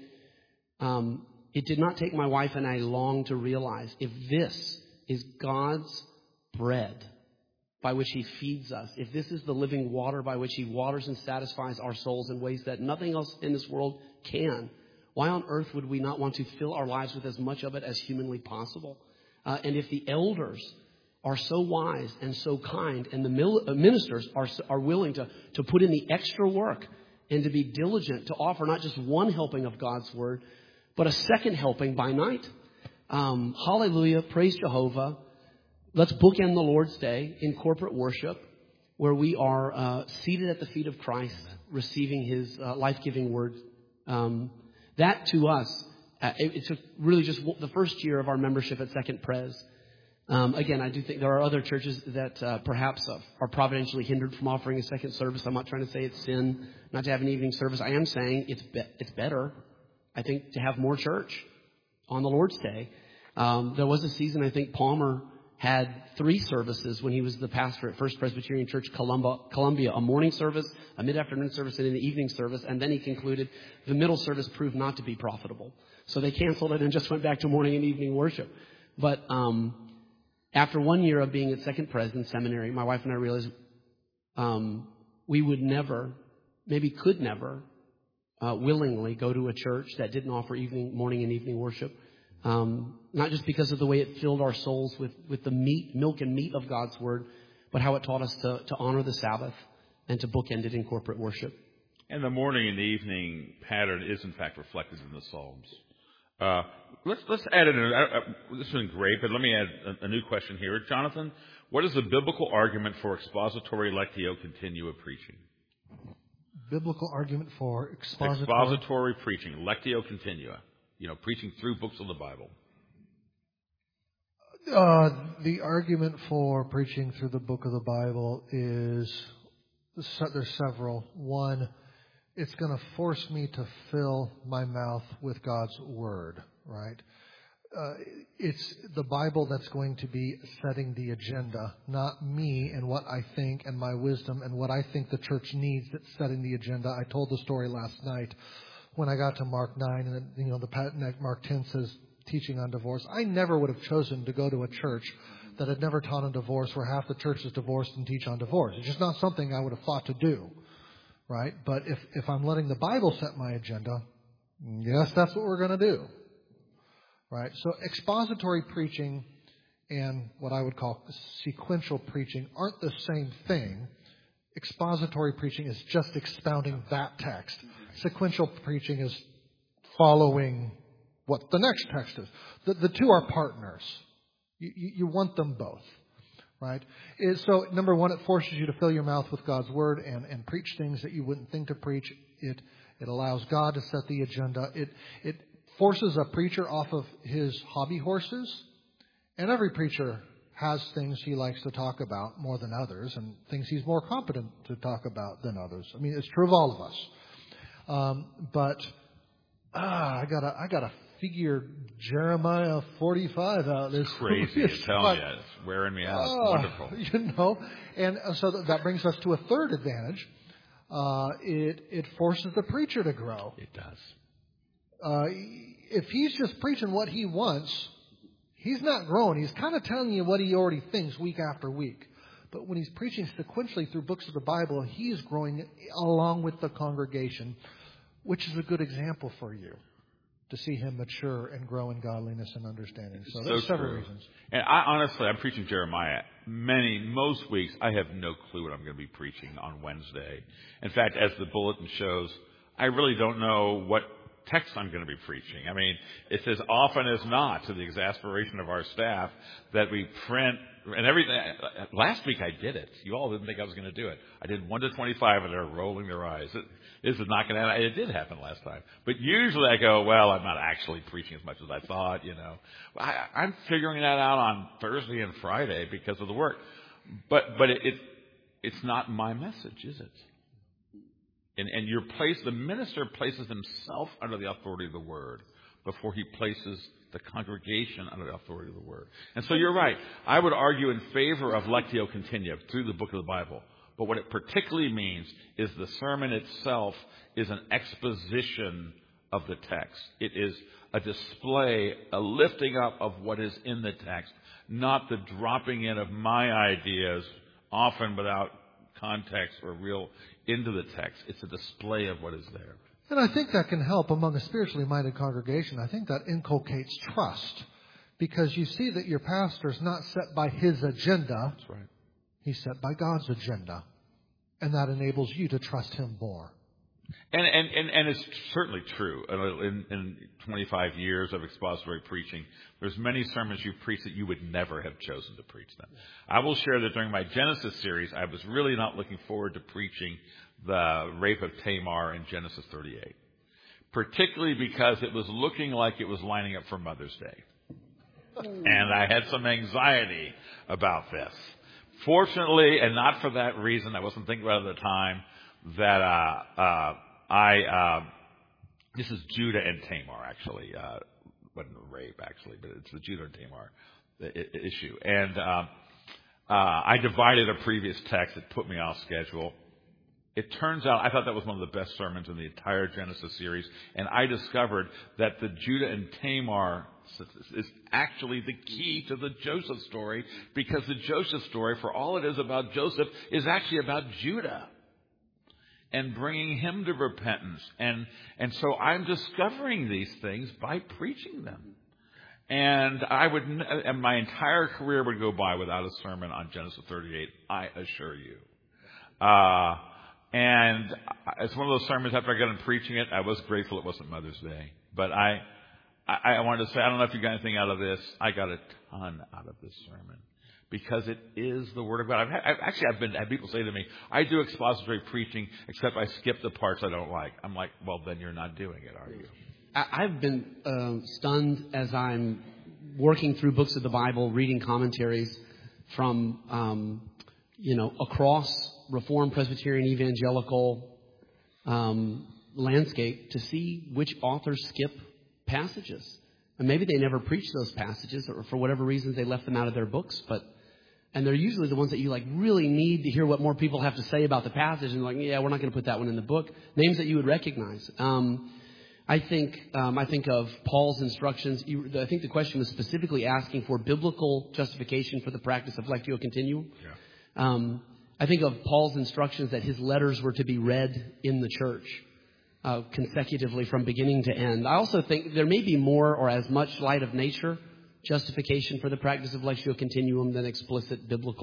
it did not take my wife and I long to realize if this is God's bread by which He feeds us, if this is the living water by which He waters and satisfies our souls in ways that nothing else in this world can, why on earth would we not want to fill our lives with as much of it as humanly possible? And if the elders are so wise and so kind and the ministers are willing to put in the extra work and to be diligent to offer not just one helping of God's Word, but a second helping by night, hallelujah, praise Jehovah. Let's bookend the Lord's Day in corporate worship where we are seated at the feet of Christ, receiving His life-giving Word. That to us, it took really just the first year of our membership at Second Pres. Again, I do think there are other churches that perhaps are providentially hindered from offering a second service. I'm not trying to say it's sin not to have an evening service. I am saying it's better, I think, to have more church on the Lord's Day. There was a season, I think Palmer had 3 services when he was the pastor at First Presbyterian Church, Columbia, a morning service, a mid-afternoon service, and an evening service. And then he concluded the middle service proved not to be profitable. So they canceled it and just went back to morning and evening worship. But after 1 year of being at Second Pres in seminary, my wife and I realized we would never, maybe could never, willingly go to a church that didn't offer morning and evening worship. Not just because of the way it filled our souls with the milk and meat of God's Word, but how it taught us to honor the Sabbath and to bookend it in corporate worship. And the morning and evening pattern is in fact reflected in the Psalms. Let's add in. This has been great, but let me add a new question here. Jonathan, what is the biblical argument for expository lectio continua preaching? Biblical argument for expository preaching, lectio continua. Preaching through books of the Bible. The argument for preaching through the book of the Bible is, there's several. One, it's going to force me to fill my mouth with God's Word, right? It's the Bible that's going to be setting the agenda, not me and what I think and my wisdom and what I think the church needs that's setting the agenda. I told the story last night. When I got to Mark 9 and Mark 10 says teaching on divorce, I never would have chosen to go to a church that had never taught on divorce where half the church is divorced and teach on divorce. It's just not something I would have thought to do, right? But if I'm letting the Bible set my agenda, yes, that's what we're going to do, right? So expository preaching and what I would call sequential preaching aren't the same thing. expository preaching is just expounding that text. Sequential preaching is following what the next text is. The two are partners. You want them both, right? So, number one, it forces you to fill your mouth with God's Word and preach things that you wouldn't think to preach. It allows God to set the agenda. It forces a preacher off of his hobby horses. And every preacher has things he likes to talk about more than others and things he's more competent to talk about than others. I mean, it's true of all of us. I gotta figure Jeremiah 45 out. It's crazy. I'm telling you, it's wearing me out. It's wonderful. And so that brings us to a third advantage. It forces the preacher to grow. It does. If he's just preaching what he wants, he's not growing. He's kind of telling you what he already thinks week after week. But when he's preaching sequentially through books of the Bible, he's growing along with the congregation, which is a good example for you to see him mature and grow in godliness and understanding. So there's several reasons. And I'm preaching Jeremiah. Most weeks, I have no clue what I'm going to be preaching on Wednesday. In fact, as the bulletin shows, I really don't know what text I'm going to be preaching. I mean, it's as often as not, to the exasperation of our staff, that we print and everything. Last week I did it. You all didn't think I was going to do it. I did 1 to 25 and they're rolling their eyes. This is not going to happen. It did happen last time. But usually I go, well, I'm not actually preaching as much as I thought, I'm figuring that out on Thursday and Friday because of the work. But it's not my message, is it? And the minister places himself under the authority of the Word before he places the congregation under the authority of the Word. And so you're right. I would argue in favor of Lectio Continua through the book of the Bible. But what it particularly means is the sermon itself is an exposition of the text. It is a display, a lifting up of what is in the text, not the dropping in of my ideas, often without context or real into the text. It's a display of what is there. And I think that can help among a spiritually minded congregation. I think that inculcates trust because you see that your pastor is not set by his agenda. That's right. He's set by God's agenda. And that enables you to trust him more. And it's certainly true. In 25 years of expository preaching, there's many sermons you've preached that you would never have chosen to preach them. I will share that during my Genesis series, I was really not looking forward to preaching the rape of Tamar in Genesis 38, particularly because it was looking like it was lining up for Mother's Day. And I had some anxiety about this. Fortunately, and not for that reason, I wasn't thinking about it at the time, that this is Judah and Tamar, actually. Wasn't a rape, actually, but it's the Judah and Tamar issue. And I divided a previous text that put me off schedule. It turns out, I thought that was one of the best sermons in the entire Genesis series, and I discovered that the Judah and Tamar is actually the key to the Joseph story, because the Joseph story, for all it is about Joseph, is actually about Judah and bringing him to repentance. And so I'm discovering these things by preaching them. And and my entire career would go by without a sermon on Genesis 38, I assure you. And it's one of those sermons, after I got done preaching it, I was grateful it wasn't Mother's Day. But I wanted to say, I don't know if you got anything out of this. I got a ton out of this sermon because it is the Word of God. I've had people say to me, I do expository preaching, except I skip the parts I don't like. I'm like, well, then you're not doing it, are you? I've been stunned as I'm working through books of the Bible, reading commentaries from, across Reformed, Presbyterian, Evangelical landscape to see which authors skip passages. And maybe they never preached those passages, or for whatever reasons they left them out of their books. And they're usually the ones that you really need to hear what more people have to say about the passage. And we're not going to put that one in the book. Names that you would recognize. I think of Paul's instructions. I think the question was specifically asking for biblical justification for the practice of Lectio Continua. Yeah. I think of Paul's instructions that his letters were to be read in the church consecutively from beginning to end. I also think there may be more or as much light of nature justification for the practice of Lectio Continuum than explicit biblical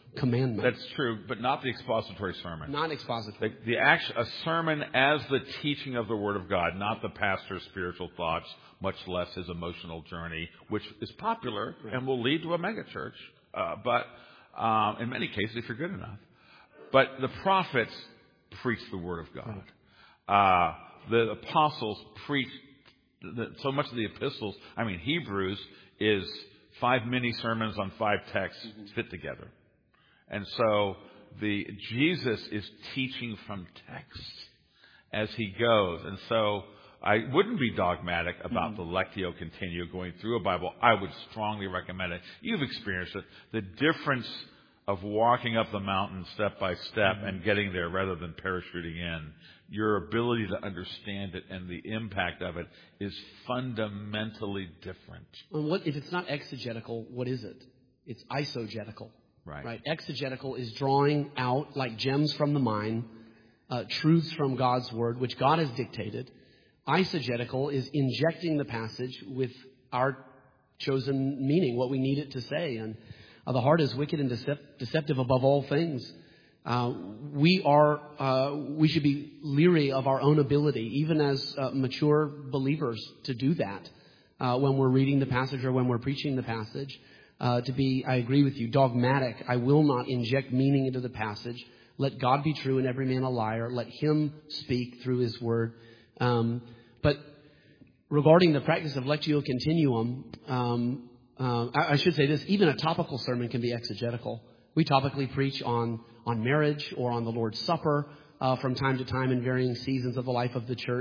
commandment. That's true, but not the expository sermon. Not expository. A sermon as the teaching of the Word of God, not the pastor's spiritual thoughts, much less his emotional journey, which is popular and will lead to a megachurch. But in many cases, if you're good enough. But the prophets preach the Word of God. The apostles preach so much of the epistles. I mean, Hebrews is 5 mini sermons on 5 texts fit together. And so Jesus is teaching from text as he goes. And so I wouldn't be dogmatic about the Lectio Continua going through a Bible. I would strongly recommend it. You've experienced it. The difference of walking up the mountain step by step and getting there rather than parachuting in, your ability to understand it and the impact of it is fundamentally different. And if it's not exegetical, what is it? It's eisegetical. Right. Exegetical is drawing out, like gems from the mine, truths from God's Word, which God has dictated. Eisegetical is injecting the passage with our chosen meaning, what we need it to say. And the heart is wicked and deceptive above all things. We should be leery of our own ability, even as mature believers, to do that when we're reading the passage or when we're preaching the passage. I agree with you, dogmatic. I will not inject meaning into the passage. Let God be true and every man a liar. Let him speak through his word. But regarding the practice of Lectio Continuum, I should say this, even a topical sermon can be exegetical. We topically preach on marriage or on the Lord's Supper from time to time in varying seasons of the life of the church.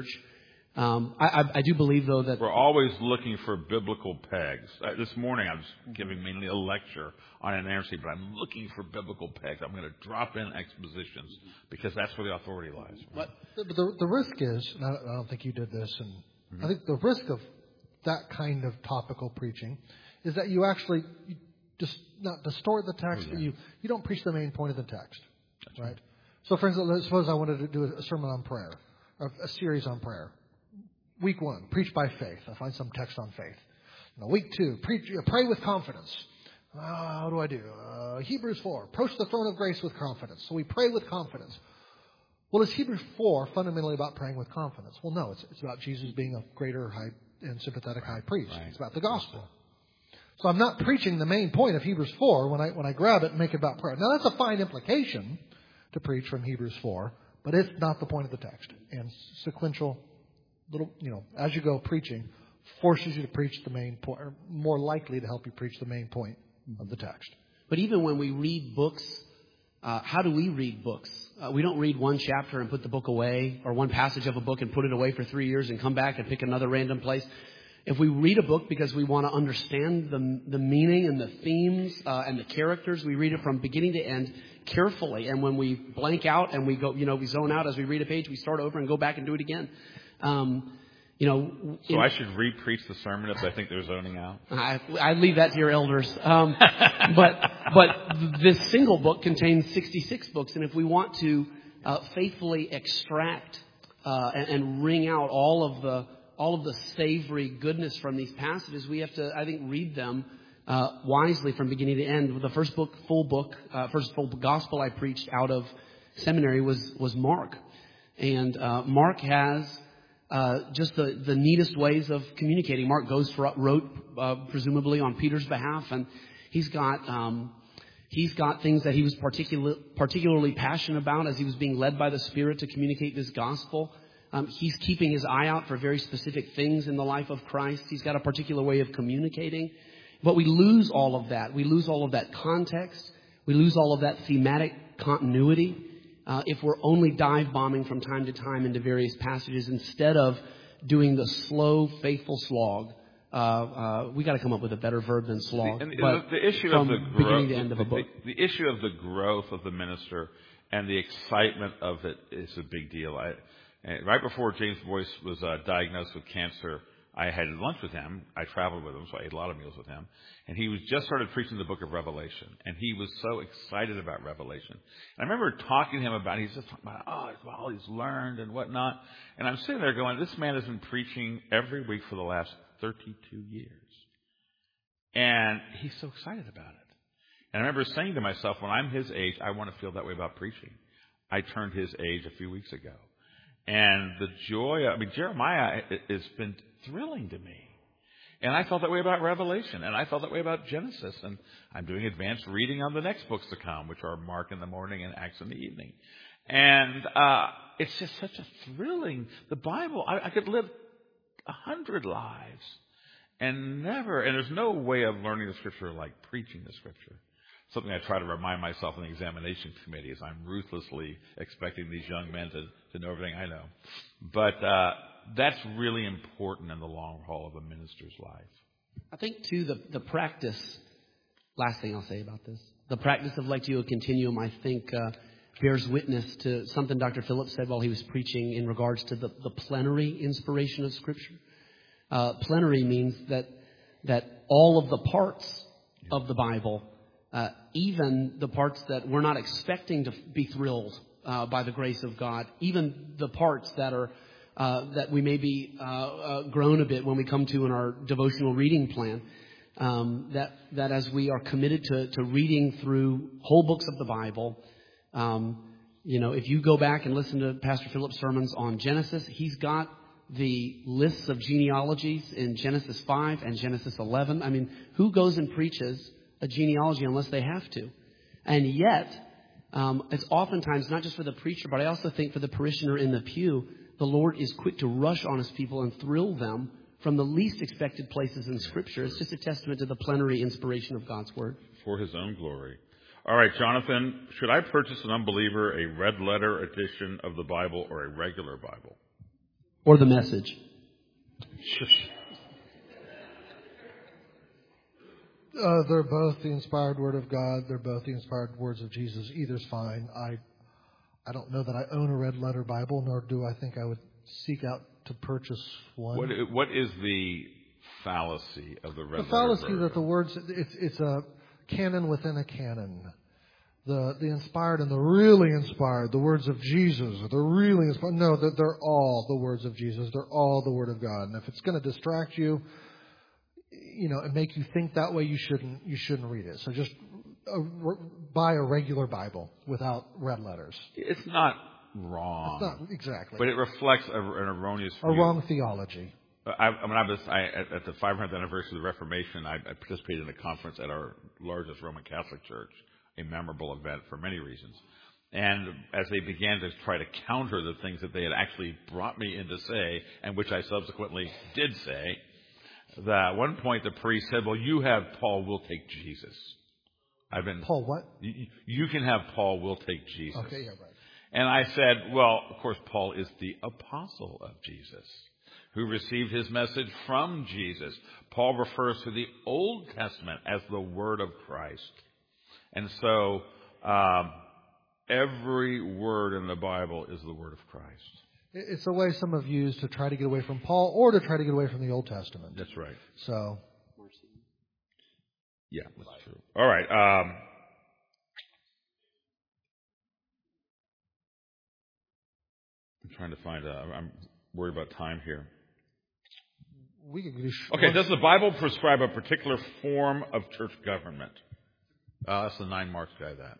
I do believe, though, that we're always looking for biblical pegs. This morning I was giving mainly a lecture on inerrancy, but I'm looking for biblical pegs. I'm going to drop in expositions because that's where the authority lies. Right? But the risk is, and I don't think you did this, and I think the risk of that kind of topical preaching is that you actually just not distort the text, but you don't preach the main point of the text. That's right? So, for instance, suppose I wanted to do a sermon on prayer, or a series on prayer. Week 1, preach by faith. I find some text on faith. Week 2, pray with confidence. How do I do? Hebrews 4, approach the throne of grace with confidence. So we pray with confidence. Well, is Hebrews 4 fundamentally about praying with confidence? Well, no. It's about Jesus being a greater high and sympathetic high priest. Right. It's about the gospel. So I'm not preaching the main point of Hebrews 4 when I grab it and make it about prayer. Now, that's a fine implication to preach from Hebrews 4, but it's not the point of the text. And sequential, as you go preaching, forces you to preach the main point, or more likely to help you preach the main point of the text. But even when we read books, how do we read books? We don't read one chapter and put the book away, or one passage of a book and put it away for 3 years and come back and pick another random place. If we read a book because we want to understand the meaning and the themes and the characters, we read it from beginning to end carefully. And when we blank out and we go, we zone out as we read a page, we start over and go back and do it again. So I should re-preach the sermon if I think they're zoning out? I leave that to your elders. But this single book contains 66 books. And if we want to faithfully extract and wring out all of the savory goodness from these passages, we have to, I think, read them wisely from beginning to end. The first full gospel I preached out of seminary was Mark. And Mark has just the neatest ways of communicating. Mark wrote presumably on Peter's behalf, and he's got things that he was particularly passionate about as he was being led by the Spirit to communicate this gospel. He's keeping his eye out for very specific things in the life of Christ. He's got a particular way of communicating. But we lose all of that. We lose all of that context. We lose all of that thematic continuity if we're only dive bombing from time to time into various passages instead of doing the slow, faithful slog. We got to come up with a better verb than slog. The issue from of the beginning to end of a book. The issue of the growth of the minister and the excitement of it is a big deal. Right before James Boyce was diagnosed with cancer, I had lunch with him. I traveled with him, so I ate a lot of meals with him. And he was just started preaching the book of Revelation. And he was so excited about Revelation. And I remember talking to him about it. He's just talking about, all he's learned and whatnot. And I'm sitting there going, this man has been preaching every week for the last 32 years. And he's so excited about it. And I remember saying to myself, when I'm his age, I want to feel that way about preaching. I turned his age a few weeks ago. And the joy, Jeremiah has been thrilling to me. And I felt that way about Revelation. And I felt that way about Genesis. And I'm doing advanced reading on the next books to come, which are Mark in the morning and Acts in the evening. And it's just such a thrilling, the Bible, I could live 100 lives and there's no way of learning the Scripture like preaching the Scripture. Something I try to remind myself in the examination committee is I'm ruthlessly expecting these young men to know everything I know. But that's really important in the long haul of a minister's life. I think, too, the practice, last thing I'll say about this, the practice of Lectio Continuum, I think, bears witness to something Dr. Phillips said while he was preaching in regards to the plenary inspiration of Scripture. Plenary means that all of the parts of the Bible, even the parts that we're not expecting to be thrilled by the grace of God, even the parts that are that we may be grown a bit when we come to in our devotional reading plan, that as we are committed to reading through whole books of the Bible, if you go back and listen to Pastor Phillips' sermons on Genesis, he's got the lists of genealogies in Genesis 5 and Genesis 11. I mean, who goes and preaches a genealogy unless they have to? And yet, it's oftentimes not just for the preacher, but I also think for the parishioner in the pew, the Lord is quick to rush on His people and thrill them from the least expected places in Scripture. It's just a testament to the plenary inspiration of God's Word. For His own glory. All right, Jonathan, should I purchase an unbeliever a red letter edition of the Bible or a regular Bible? Or the Message? They're both the inspired Word of God. They're both the inspired words of Jesus. Either's fine. I don't know that I own a red letter Bible, nor do I think I would seek out to purchase one. What is the fallacy of the red letter? The fallacy version? that the words, it's a canon within a canon. The inspired and the really inspired, the words of Jesus, they're really inspired. No, they're all the words of Jesus. They're all the Word of God. And if it's going to distract you, and make you think that way, you shouldn't read it. So just buy a regular Bible without red letters. It's not wrong. It's not exactly. But it reflects an erroneous view. A wrong theology. At the 500th anniversary of the Reformation, I participated in a conference at our largest Roman Catholic church, a memorable event for many reasons. And as they began to try to counter the things that they had actually brought me in to say, and which I subsequently did say, that at one point the priest said, well, you have Paul, we'll take Jesus. Paul what? You can have Paul, we'll take Jesus. Okay, yeah, right. And I said, well, of course, Paul is the apostle of Jesus, who received his message from Jesus. Paul refers to the Old Testament as the Word of Christ. And so every word in the Bible is the Word of Christ. It's a way some have used to try to get away from Paul or to try to get away from the Old Testament. That's right. So, yeah, that's true. All right. I'm trying to find I'm worried about time here. Okay, does the Bible prescribe a particular form of church government? That's the 9 Marks guy, that.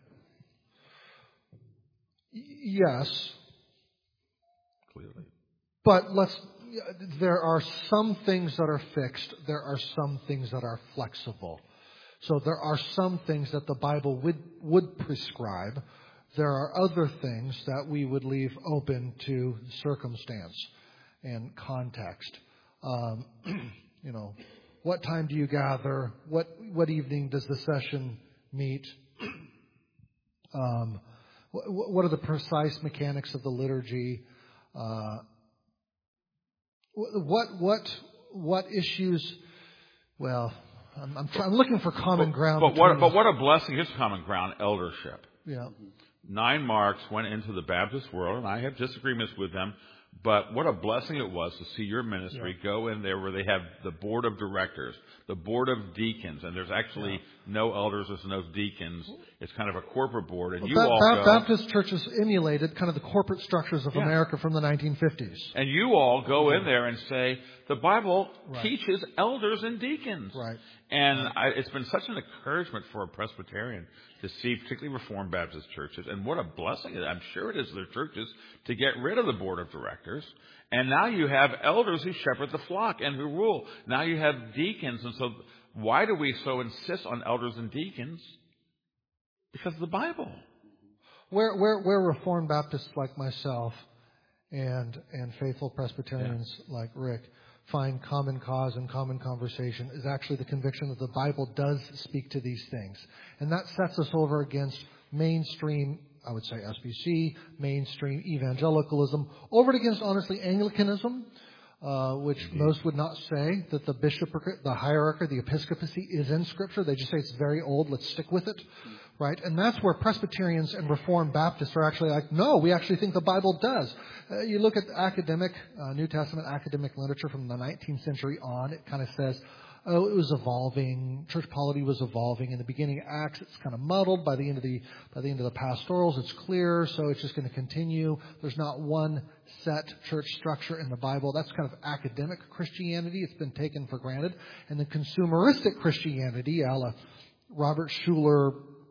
Yes. Clearly. But there are some things that are fixed. There are some things that are flexible. So there are some things that the Bible would prescribe. There are other things that we would leave open to circumstance and context. What time do you gather? What evening does the session meet? What are the precise mechanics of the liturgy? What issues? Well, I'm looking for common ground. But what a blessing is common ground, eldership. Yeah. 9 Marks went into the Baptist world, and I have disagreements with them. But what a blessing it was to see your ministry go in there where they have the board of directors, the board of deacons, and there's actually no elders, there's no deacons. It's kind of a corporate board, and Baptist churches emulated kind of the corporate structures of America from the 1950s. And you all go in there and say, the Bible teaches elders and deacons. Right. And it's been such an encouragement for a Presbyterian to see, particularly Reformed Baptist churches, and what a blessing, I'm sure it is, their churches, to get rid of the board of directors. And now you have elders who shepherd the flock and who rule. Now you have deacons. And so why do we so insist on elders and deacons? Because of the Bible. Where Reformed Baptists like myself and faithful Presbyterians like Rick find common cause and common conversation is actually the conviction that the Bible does speak to these things. And that sets us over against mainstream, I would say SBC, mainstream evangelicalism, over it against, honestly, Anglicanism, which most would not say that the bishopric, the hierarchy, the episcopacy is in Scripture. They just say it's very old, let's stick with it. Right? And that's where Presbyterians and Reformed Baptists are actually like, no, we actually think the Bible does. You look at academic, New Testament academic literature from the 19th century on, it kind of says, oh, it was evolving. Church polity was evolving. In the beginning of Acts, it's kind of muddled. By the end of the pastorals, it's clear. So it's just going to continue. There's not one set church structure in the Bible. That's kind of academic Christianity. It's been taken for granted. And the consumeristic Christianity, a la Robert Schuller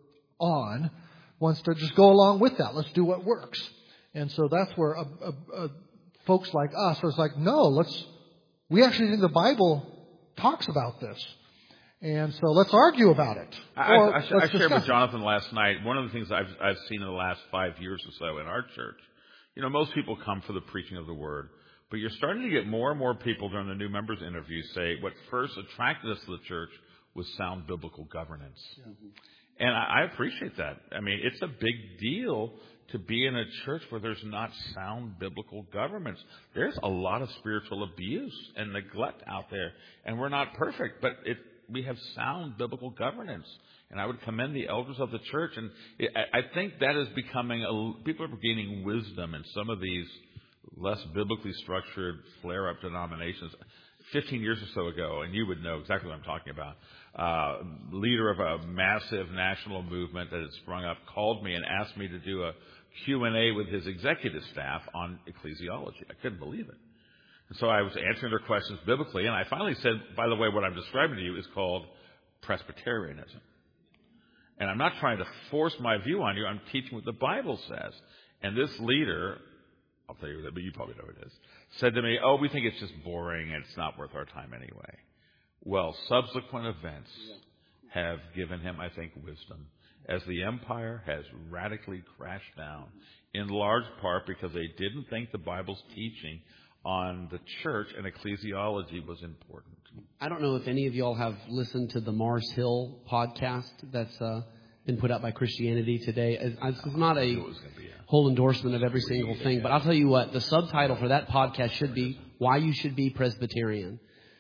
wants to just go along with that. Let's do what works. And so that's where folks like us are like, no, we actually think the Bible talks about this. And so let's argue about it. I shared with Jonathan last night, one of the things I've seen in the last 5 years or so in our church, most people come for the preaching of the Word, but you're starting to get more and more people during the new members interviews say what first attracted us to the church was sound biblical governance. Yeah. And I appreciate that. I mean, it's a big deal to be in a church where there's not sound biblical governance. There's a lot of spiritual abuse and neglect out there, and we're not perfect, but we have sound biblical governance. And I would commend the elders of the church, and I think that is becoming people are gaining wisdom in some of these less biblically structured flare-up denominations. 15 years or so ago, and you would know exactly what I'm talking about, leader of a massive national movement that had sprung up called me and asked me to do a Q&A with his executive staff on ecclesiology. I couldn't believe it. And so I was answering their questions biblically, and I finally said, by the way, what I'm describing to you is called Presbyterianism. And I'm not trying to force my view on you. I'm teaching what the Bible says. And this leader, I'll tell you that, but you probably know who it is, said to me, we think it's just boring and it's not worth our time anyway. Well, subsequent events have given him, I think, wisdom as the empire has radically crashed down, in large part because they didn't think the Bible's teaching on the church and ecclesiology was important. I don't know if any of y'all have listened to the Mars Hill podcast that's been put out by Christianity Today. It's not a whole endorsement of every single thing, but I'll tell you what, the subtitle for that podcast should be Why You Should Be Presbyterian.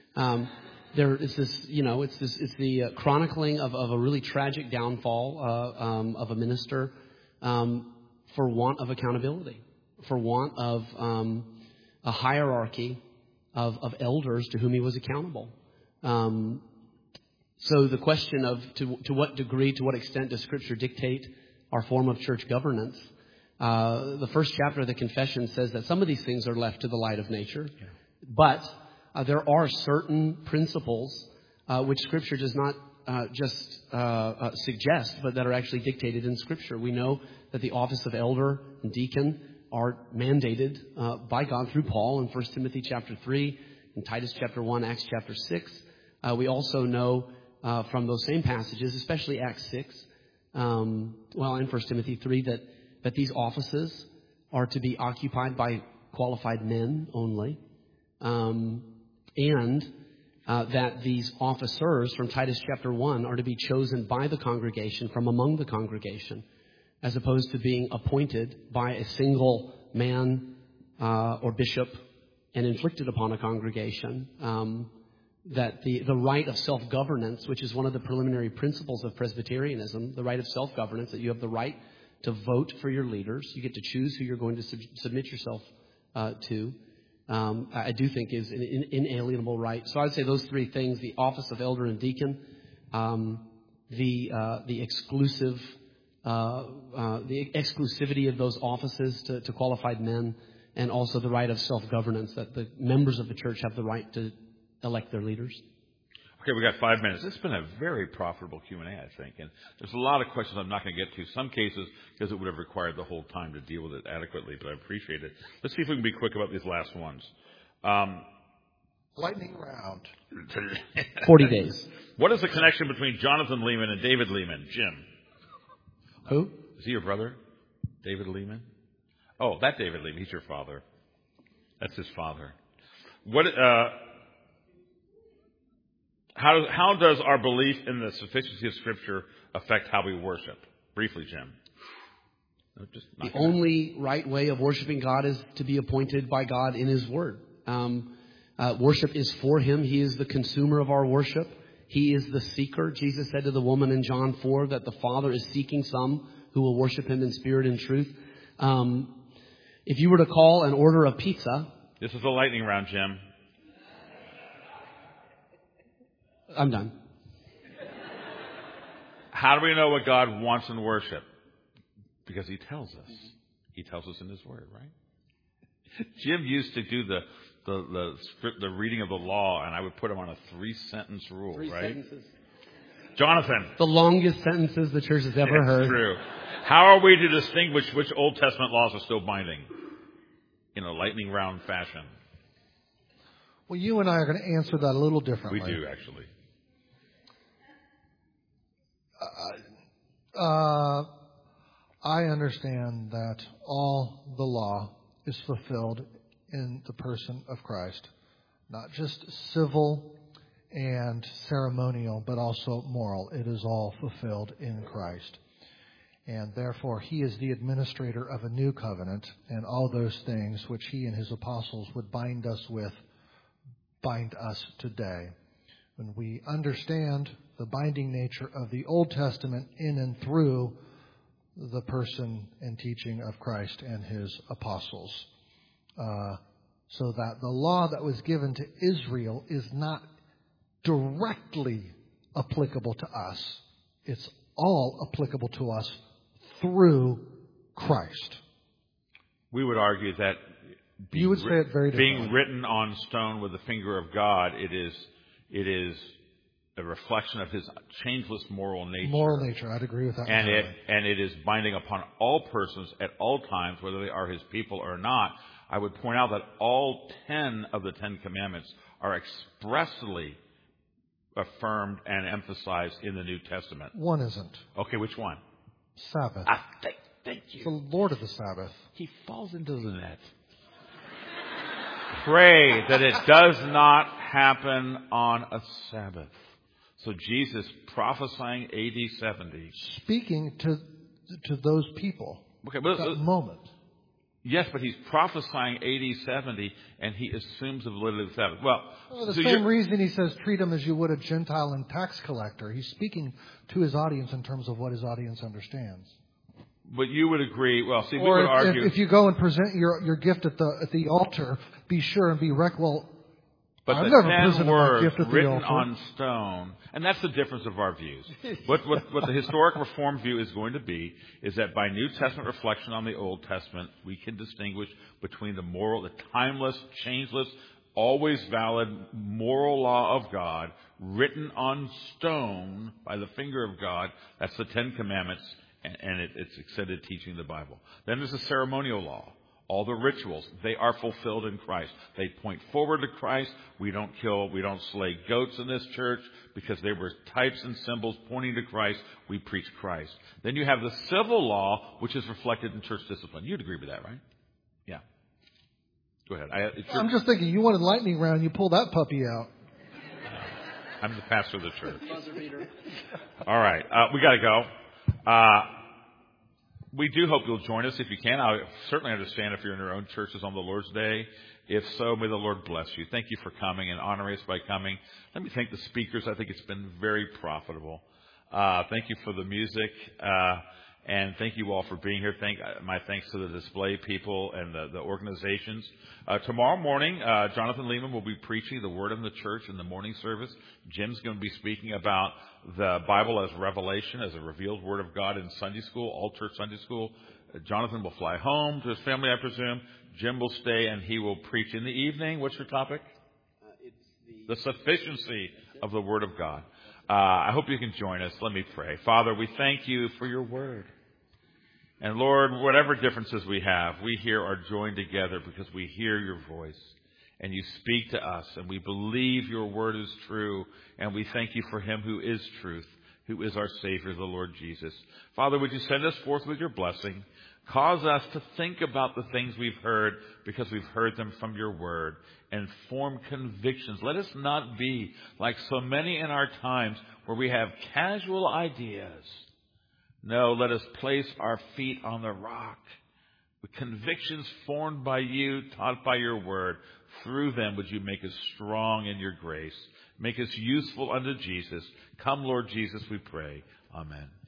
It's the chronicling of a really tragic downfall of a minister for want of accountability, for want of a hierarchy of elders to whom he was accountable. So the question of to what degree, to what extent does Scripture dictate our form of church governance? The first chapter of the Confession says that some of these things are left to the light of nature, but there are certain principles which Scripture does not just suggest, but that are actually dictated in Scripture. We know that the office of elder and deacon are mandated by God through Paul in 1 Timothy chapter 3, in Titus chapter 1, Acts chapter 6. We also know from those same passages, especially Acts 6, in 1 Timothy 3, that these offices are to be occupied by qualified men only, and that these officers from Titus chapter 1 are to be chosen by the congregation from among the congregation, as opposed to being appointed by a single man or bishop and inflicted upon a congregation. That the right of self-governance, which is one of the preliminary principles of Presbyterianism, the right of self-governance, that you have the right to vote for your leaders. You get to choose who you're going to submit yourself to. I do think is an inalienable right. So I'd say those three things, the office of elder and deacon, the exclusivity of those offices to qualified men, and also the right of self-governance, that the members of the church have the right to elect their leaders. Okay, we got 5 minutes. It's been a very profitable Q&A, I think. And there's a lot of questions I'm not going to get to. Some cases, because it would have required the whole time to deal with it adequately, but I appreciate it. Let's see if we can be quick about these last ones. Lightning round. 40 days. What is the connection between Jonathan Lehman and David Lehman? Jim. Who? Is he your brother? David Lehman? Oh, that David Lehman. He's your father. That's his father. What? How does our belief in the sufficiency of Scripture affect how we worship? Briefly, Jim. The only right way of worshiping God is to be appointed by God in His Word. Worship is for Him. He is the consumer of our worship. He is the seeker. Jesus said to the woman in John 4 that the Father is seeking some who will worship Him in spirit and truth. If you were to call and order a pizza... This is a lightning round, Jim. I'm done. How do we know what God wants in worship? Because He tells us. He tells us in His Word, right? Jim used to do the reading of the law, and I would put him on a 3-sentence rule, 3 right? sentences. Jonathan. The longest sentences the church has ever heard. True. How are we to distinguish which Old Testament laws are still binding? In a lightning round fashion. Well, you and I are going to answer that a little differently. We do, actually. I understand that all the law is fulfilled in the person of Christ. Not just civil and ceremonial, but also moral. It is all fulfilled in Christ. And therefore, He is the administrator of a new covenant, and all those things which He and His apostles would bind us with, bind us today. When we understand the binding nature of the Old Testament in and through the person and teaching of Christ and His apostles, so that the law that was given to Israel is not directly applicable to us. It's all applicable to us through Christ. We would argue that you would say it very differently. Being written on stone with the finger of God, it is a reflection of His changeless moral nature. Moral nature, I'd agree with that. And it is binding upon all persons at all times, whether they are His people or not. I would point out that all 10 of the 10 commandments are expressly affirmed and emphasized in the New Testament. One isn't. Okay, which one? Sabbath. Thank you. The Lord of the Sabbath. He falls into the net. Pray that it does not happen on a Sabbath. So Jesus prophesying AD 70. Speaking to those people. Okay, but that moment. Yes, but He's prophesying AD 70, and He assumes the validity of the Sabbath. Well, the same reason He says, treat him as you would a Gentile and tax collector. He's speaking to His audience in terms of what His audience understands. But you would agree, we would argue... If you go and present your gift at the altar, be sure and be But I've the never 10 presented my gift words at the written altar. on stone, and that's the difference of our views. What the historic Reformed view is going to be is that by New Testament reflection on the Old Testament, we can distinguish between the timeless, changeless, always valid moral law of God, written on stone by the finger of God. That's the 10 Commandments, and it's extended teaching of the Bible. Then there's the ceremonial law. All the rituals, they are fulfilled in Christ. They point forward to Christ. We don't slay goats in this church because they were types and symbols pointing to Christ. We preach Christ. Then you have the civil law, which is reflected in church discipline. You'd agree with that, right? Yeah. Go ahead. I'm just thinking, you wanted lightning round, you pull that puppy out. I'm the pastor of the church. All right. We got to go. We do hope you'll join us if you can. I certainly understand if you're in your own churches on the Lord's Day. If so, may the Lord bless you. Thank you for coming and honoring us by coming. Let me thank the speakers. I think it's been very profitable. Thank you for the music. And thank you all for being here. My thanks to the display people and the organizations. Tomorrow morning, Jonathan Lehman will be preaching the Word in the Church in the morning service. Jim's going to be speaking about the Bible as revelation, as a revealed Word of God in Sunday school, all church Sunday school. Jonathan will fly home to his family, I presume. Jim will stay and he will preach in the evening. What's your topic? It's the sufficiency of the Word of God. I hope you can join us. Let me pray. Father, we thank you for your Word. And Lord, whatever differences we have, we here are joined together because we hear your voice and you speak to us and we believe your word is true and we thank you for him who is truth, who is our Savior, the Lord Jesus. Father, would you send us forth with your blessing? Cause us to think about the things we've heard because we've heard them from your word and form convictions. Let us not be like so many in our times where we have casual ideas. No, let us place our feet on the rock with convictions formed by you, taught by your word. Through them, would you make us strong in your grace? Make us useful unto Jesus. Come, Lord Jesus, we pray. Amen.